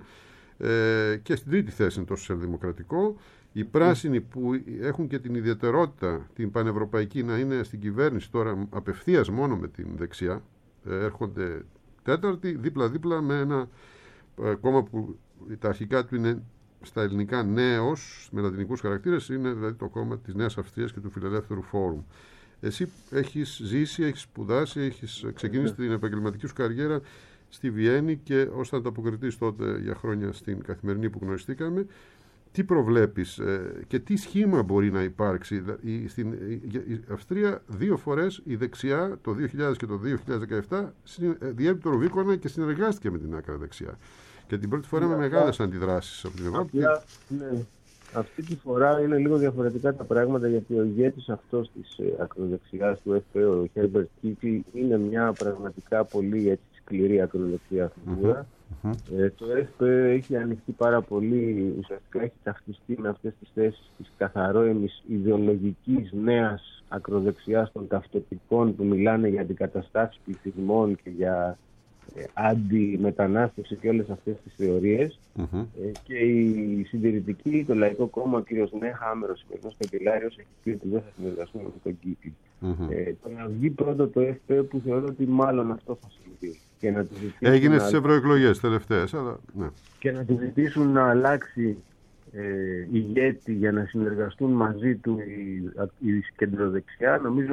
Ε, και στην τρίτη θέση είναι το σοσιαλδημοκρατικό. Οι πράσινοι που έχουν και την ιδιαιτερότητα την πανευρωπαϊκή να είναι στην κυβέρνηση τώρα απευθείας μόνο με την δεξιά, ε, έρχονται τέταρτη δίπλα-δίπλα με ένα ε, κόμμα που τα αρχικά του είναι στα ελληνικά νέος, με λατινικούς χαρακτήρες, είναι δηλαδή το κόμμα της Νέας Αυστρίας και του Φιλελεύθερου Φόρουμ. Εσύ έχεις ζήσει, έχεις σπουδάσει, έχεις ξεκινήσει την επαγγελματική σου καριέρα στη Βιέννη και ως θα ανταποκριτής τότε για χρόνια στην Καθημερινή που γνωριστήκαμε. Τι προβλέπεις ε, και τι σχήμα μπορεί να υπάρξει? Η, στην η Αυστρία δύο φορές η δεξιά το δύο χιλιάδες και το δύο χιλιάδες δεκαεπτά διέπει το Ρουβίκονα και συνεργάστηκε με την άκρα δεξιά. Και την πρώτη φορά yeah, με μεγάλες yeah. αντιδράσεις από την Ευρώπη. Yeah, ναι. Αυτή τη φορά είναι λίγο διαφορετικά τα πράγματα, γιατί ο ηγέτης αυτός της ε, ακροδεξιάς του ΕΦΠ, ο Χέρμπερτ Κίφι, είναι μια πραγματικά πολύ έτσι, σκληρή ακροδεξιά φιγούρα. Mm-hmm. Ε, το ΕΦΠ έχει ανοιχτεί πάρα πολύ, ουσιαστικά έχει ταυτιστεί με αυτές τις θέσεις της καθαρόαιμης ιδεολογικής νέας ακροδεξιάς των ταυτοτικών που μιλάνε για αντικαταστάσεις πληθυσμών και για ε, αντιμετανάστευση και όλες αυτές τις θεωρίες. Mm-hmm. Ε, και η συντηρητική, το Λαϊκό Κόμμα, ο κ. Νέχαμερ, ο σημερινός καγκελάριος, έχει πει ότι δεν θα συνεργαστούν με τον Κίφι. Mm-hmm. Ε, το να βγει πρώτο το ΕΦΠ που θεωρώ ότι μάλλον αυτό θα συμβεί. Και να έγινε στις ευρωεκλογές τελευταίες, αλλά ναι. Και να του ζητήσουν να αλλάξει ε, ηγέτη για να συνεργαστούν μαζί του η, η κεντροδεξιά, νομίζω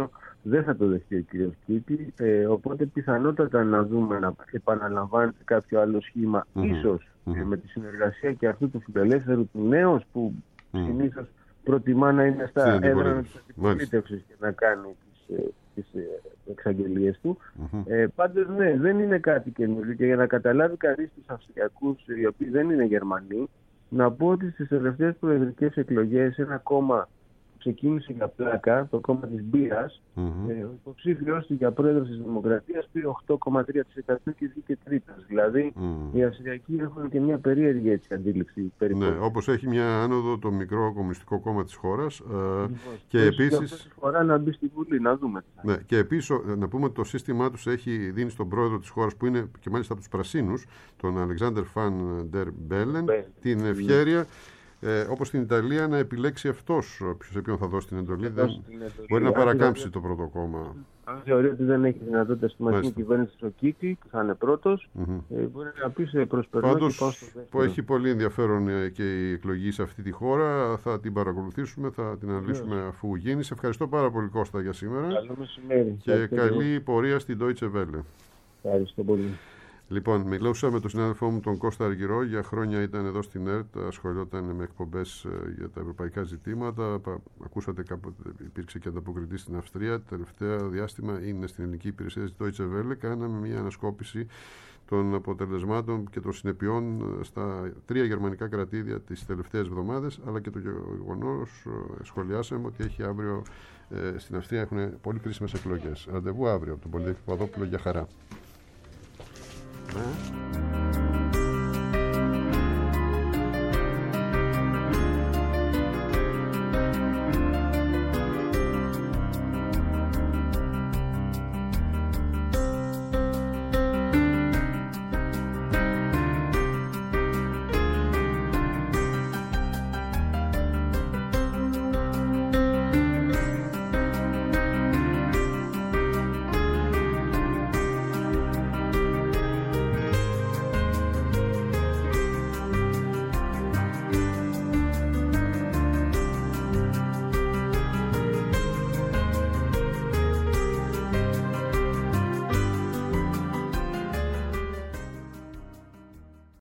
δεν θα το δεχτεί ο κύριος Κίκλη, ε, οπότε πιθανότατα να δούμε να επαναλαμβάνεται κάποιο άλλο σχήμα, mm-hmm. ίσως mm-hmm. Ε, με τη συνεργασία και αυτού του φιλελεύθερου του Νέος, που mm. συνήθως προτιμά να είναι στα έδρανα της αντιπολίτευσης και να κάνει τις, ε, τις ε, εξαγγελίες του. Mm-hmm. Ε, πάντως ναι, δεν είναι κάτι καινούργιο, και για να καταλάβει κανείς τους Αυστριακούς, οι οποίοι δεν είναι Γερμανοί, να πω ότι στις τελευταίες προεδρικές εκλογές ένα κόμμα ξεκίνησε για πλάκα, το κόμμα της μπύρας, mm-hmm. ε, ο υποψήφιος του για πρόεδρος της Δημοκρατίας πήρε οκτώ κόμμα τρία τοις εκατό και βγήκε τρίτος. Δηλαδή mm. οι Αυστριακοί έχουν και μια περίεργη έτσι αντίληψη. Ναι, όπως έχει μια άνοδο το μικρό κομμουνιστικό κόμμα της χώρας. Ε, και επίσης. Φορά να μπει στη Βουλή, να δούμε. Ναι, και επίσης να πούμε ότι το σύστημά τους έχει δίνει στον πρόεδρο της χώρας, που είναι και μάλιστα από τους Πρασίνους, τον Αλεξάνδερ Φαν ντερ Μπέλεν, την ευχέρεια. Ε, όπως στην Ιταλία, να επιλέξει αυτός σε ποιον θα δώσει την εντολή. Δεν... εντολή. Μπορεί να παρακάμψει το πρώτο κόμμα. Αν θεωρεί ότι δεν έχει δυνατότητα στη μαζική κυβέρνηση ο Κίκλη, που θα είναι πρώτος, mm-hmm. ε, μπορεί να πει σε προσπερνώ. Πάντως, και πάω στο δεύτερο. Που έχει πολύ ενδιαφέρον και η εκλογή σε αυτή τη χώρα, θα την παρακολουθήσουμε, θα την αναλύσουμε yeah. αφού γίνει. Σε ευχαριστώ πάρα πολύ, Κώστα, για σήμερα. Καλό μεσημέρι. Και Ευχαριστώ καλή εγώ. πορεία στην Deutsche Welle. Ευχαριστώ πολύ. Λοιπόν, μιλούσα με τον συνάδελφό μου τον Κώστα Αργυρό. Για χρόνια ήταν εδώ στην ΕΡΤ, ασχολιόταν με εκπομπές για τα ευρωπαϊκά ζητήματα. Ακούσατε κάποτε, υπήρξε και ανταποκριτής στην Αυστρία. Τελευταία διάστημα είναι στην ελληνική υπηρεσία της Deutsche Welle. Κάναμε μια ανασκόπηση των αποτελεσμάτων και των συνεπειών στα τρία γερμανικά κρατήδια τις τελευταίες εβδομάδες, αλλά και το γεγονός, σχολιάσαμε ότι έχει αύριο ε, στην Αυστρία έχουν πολύ κρίσιμες εκλογές. Ραντεβού αύριο από τον Πολυτεχνικό Παπαδόπουλο. Για χαρά.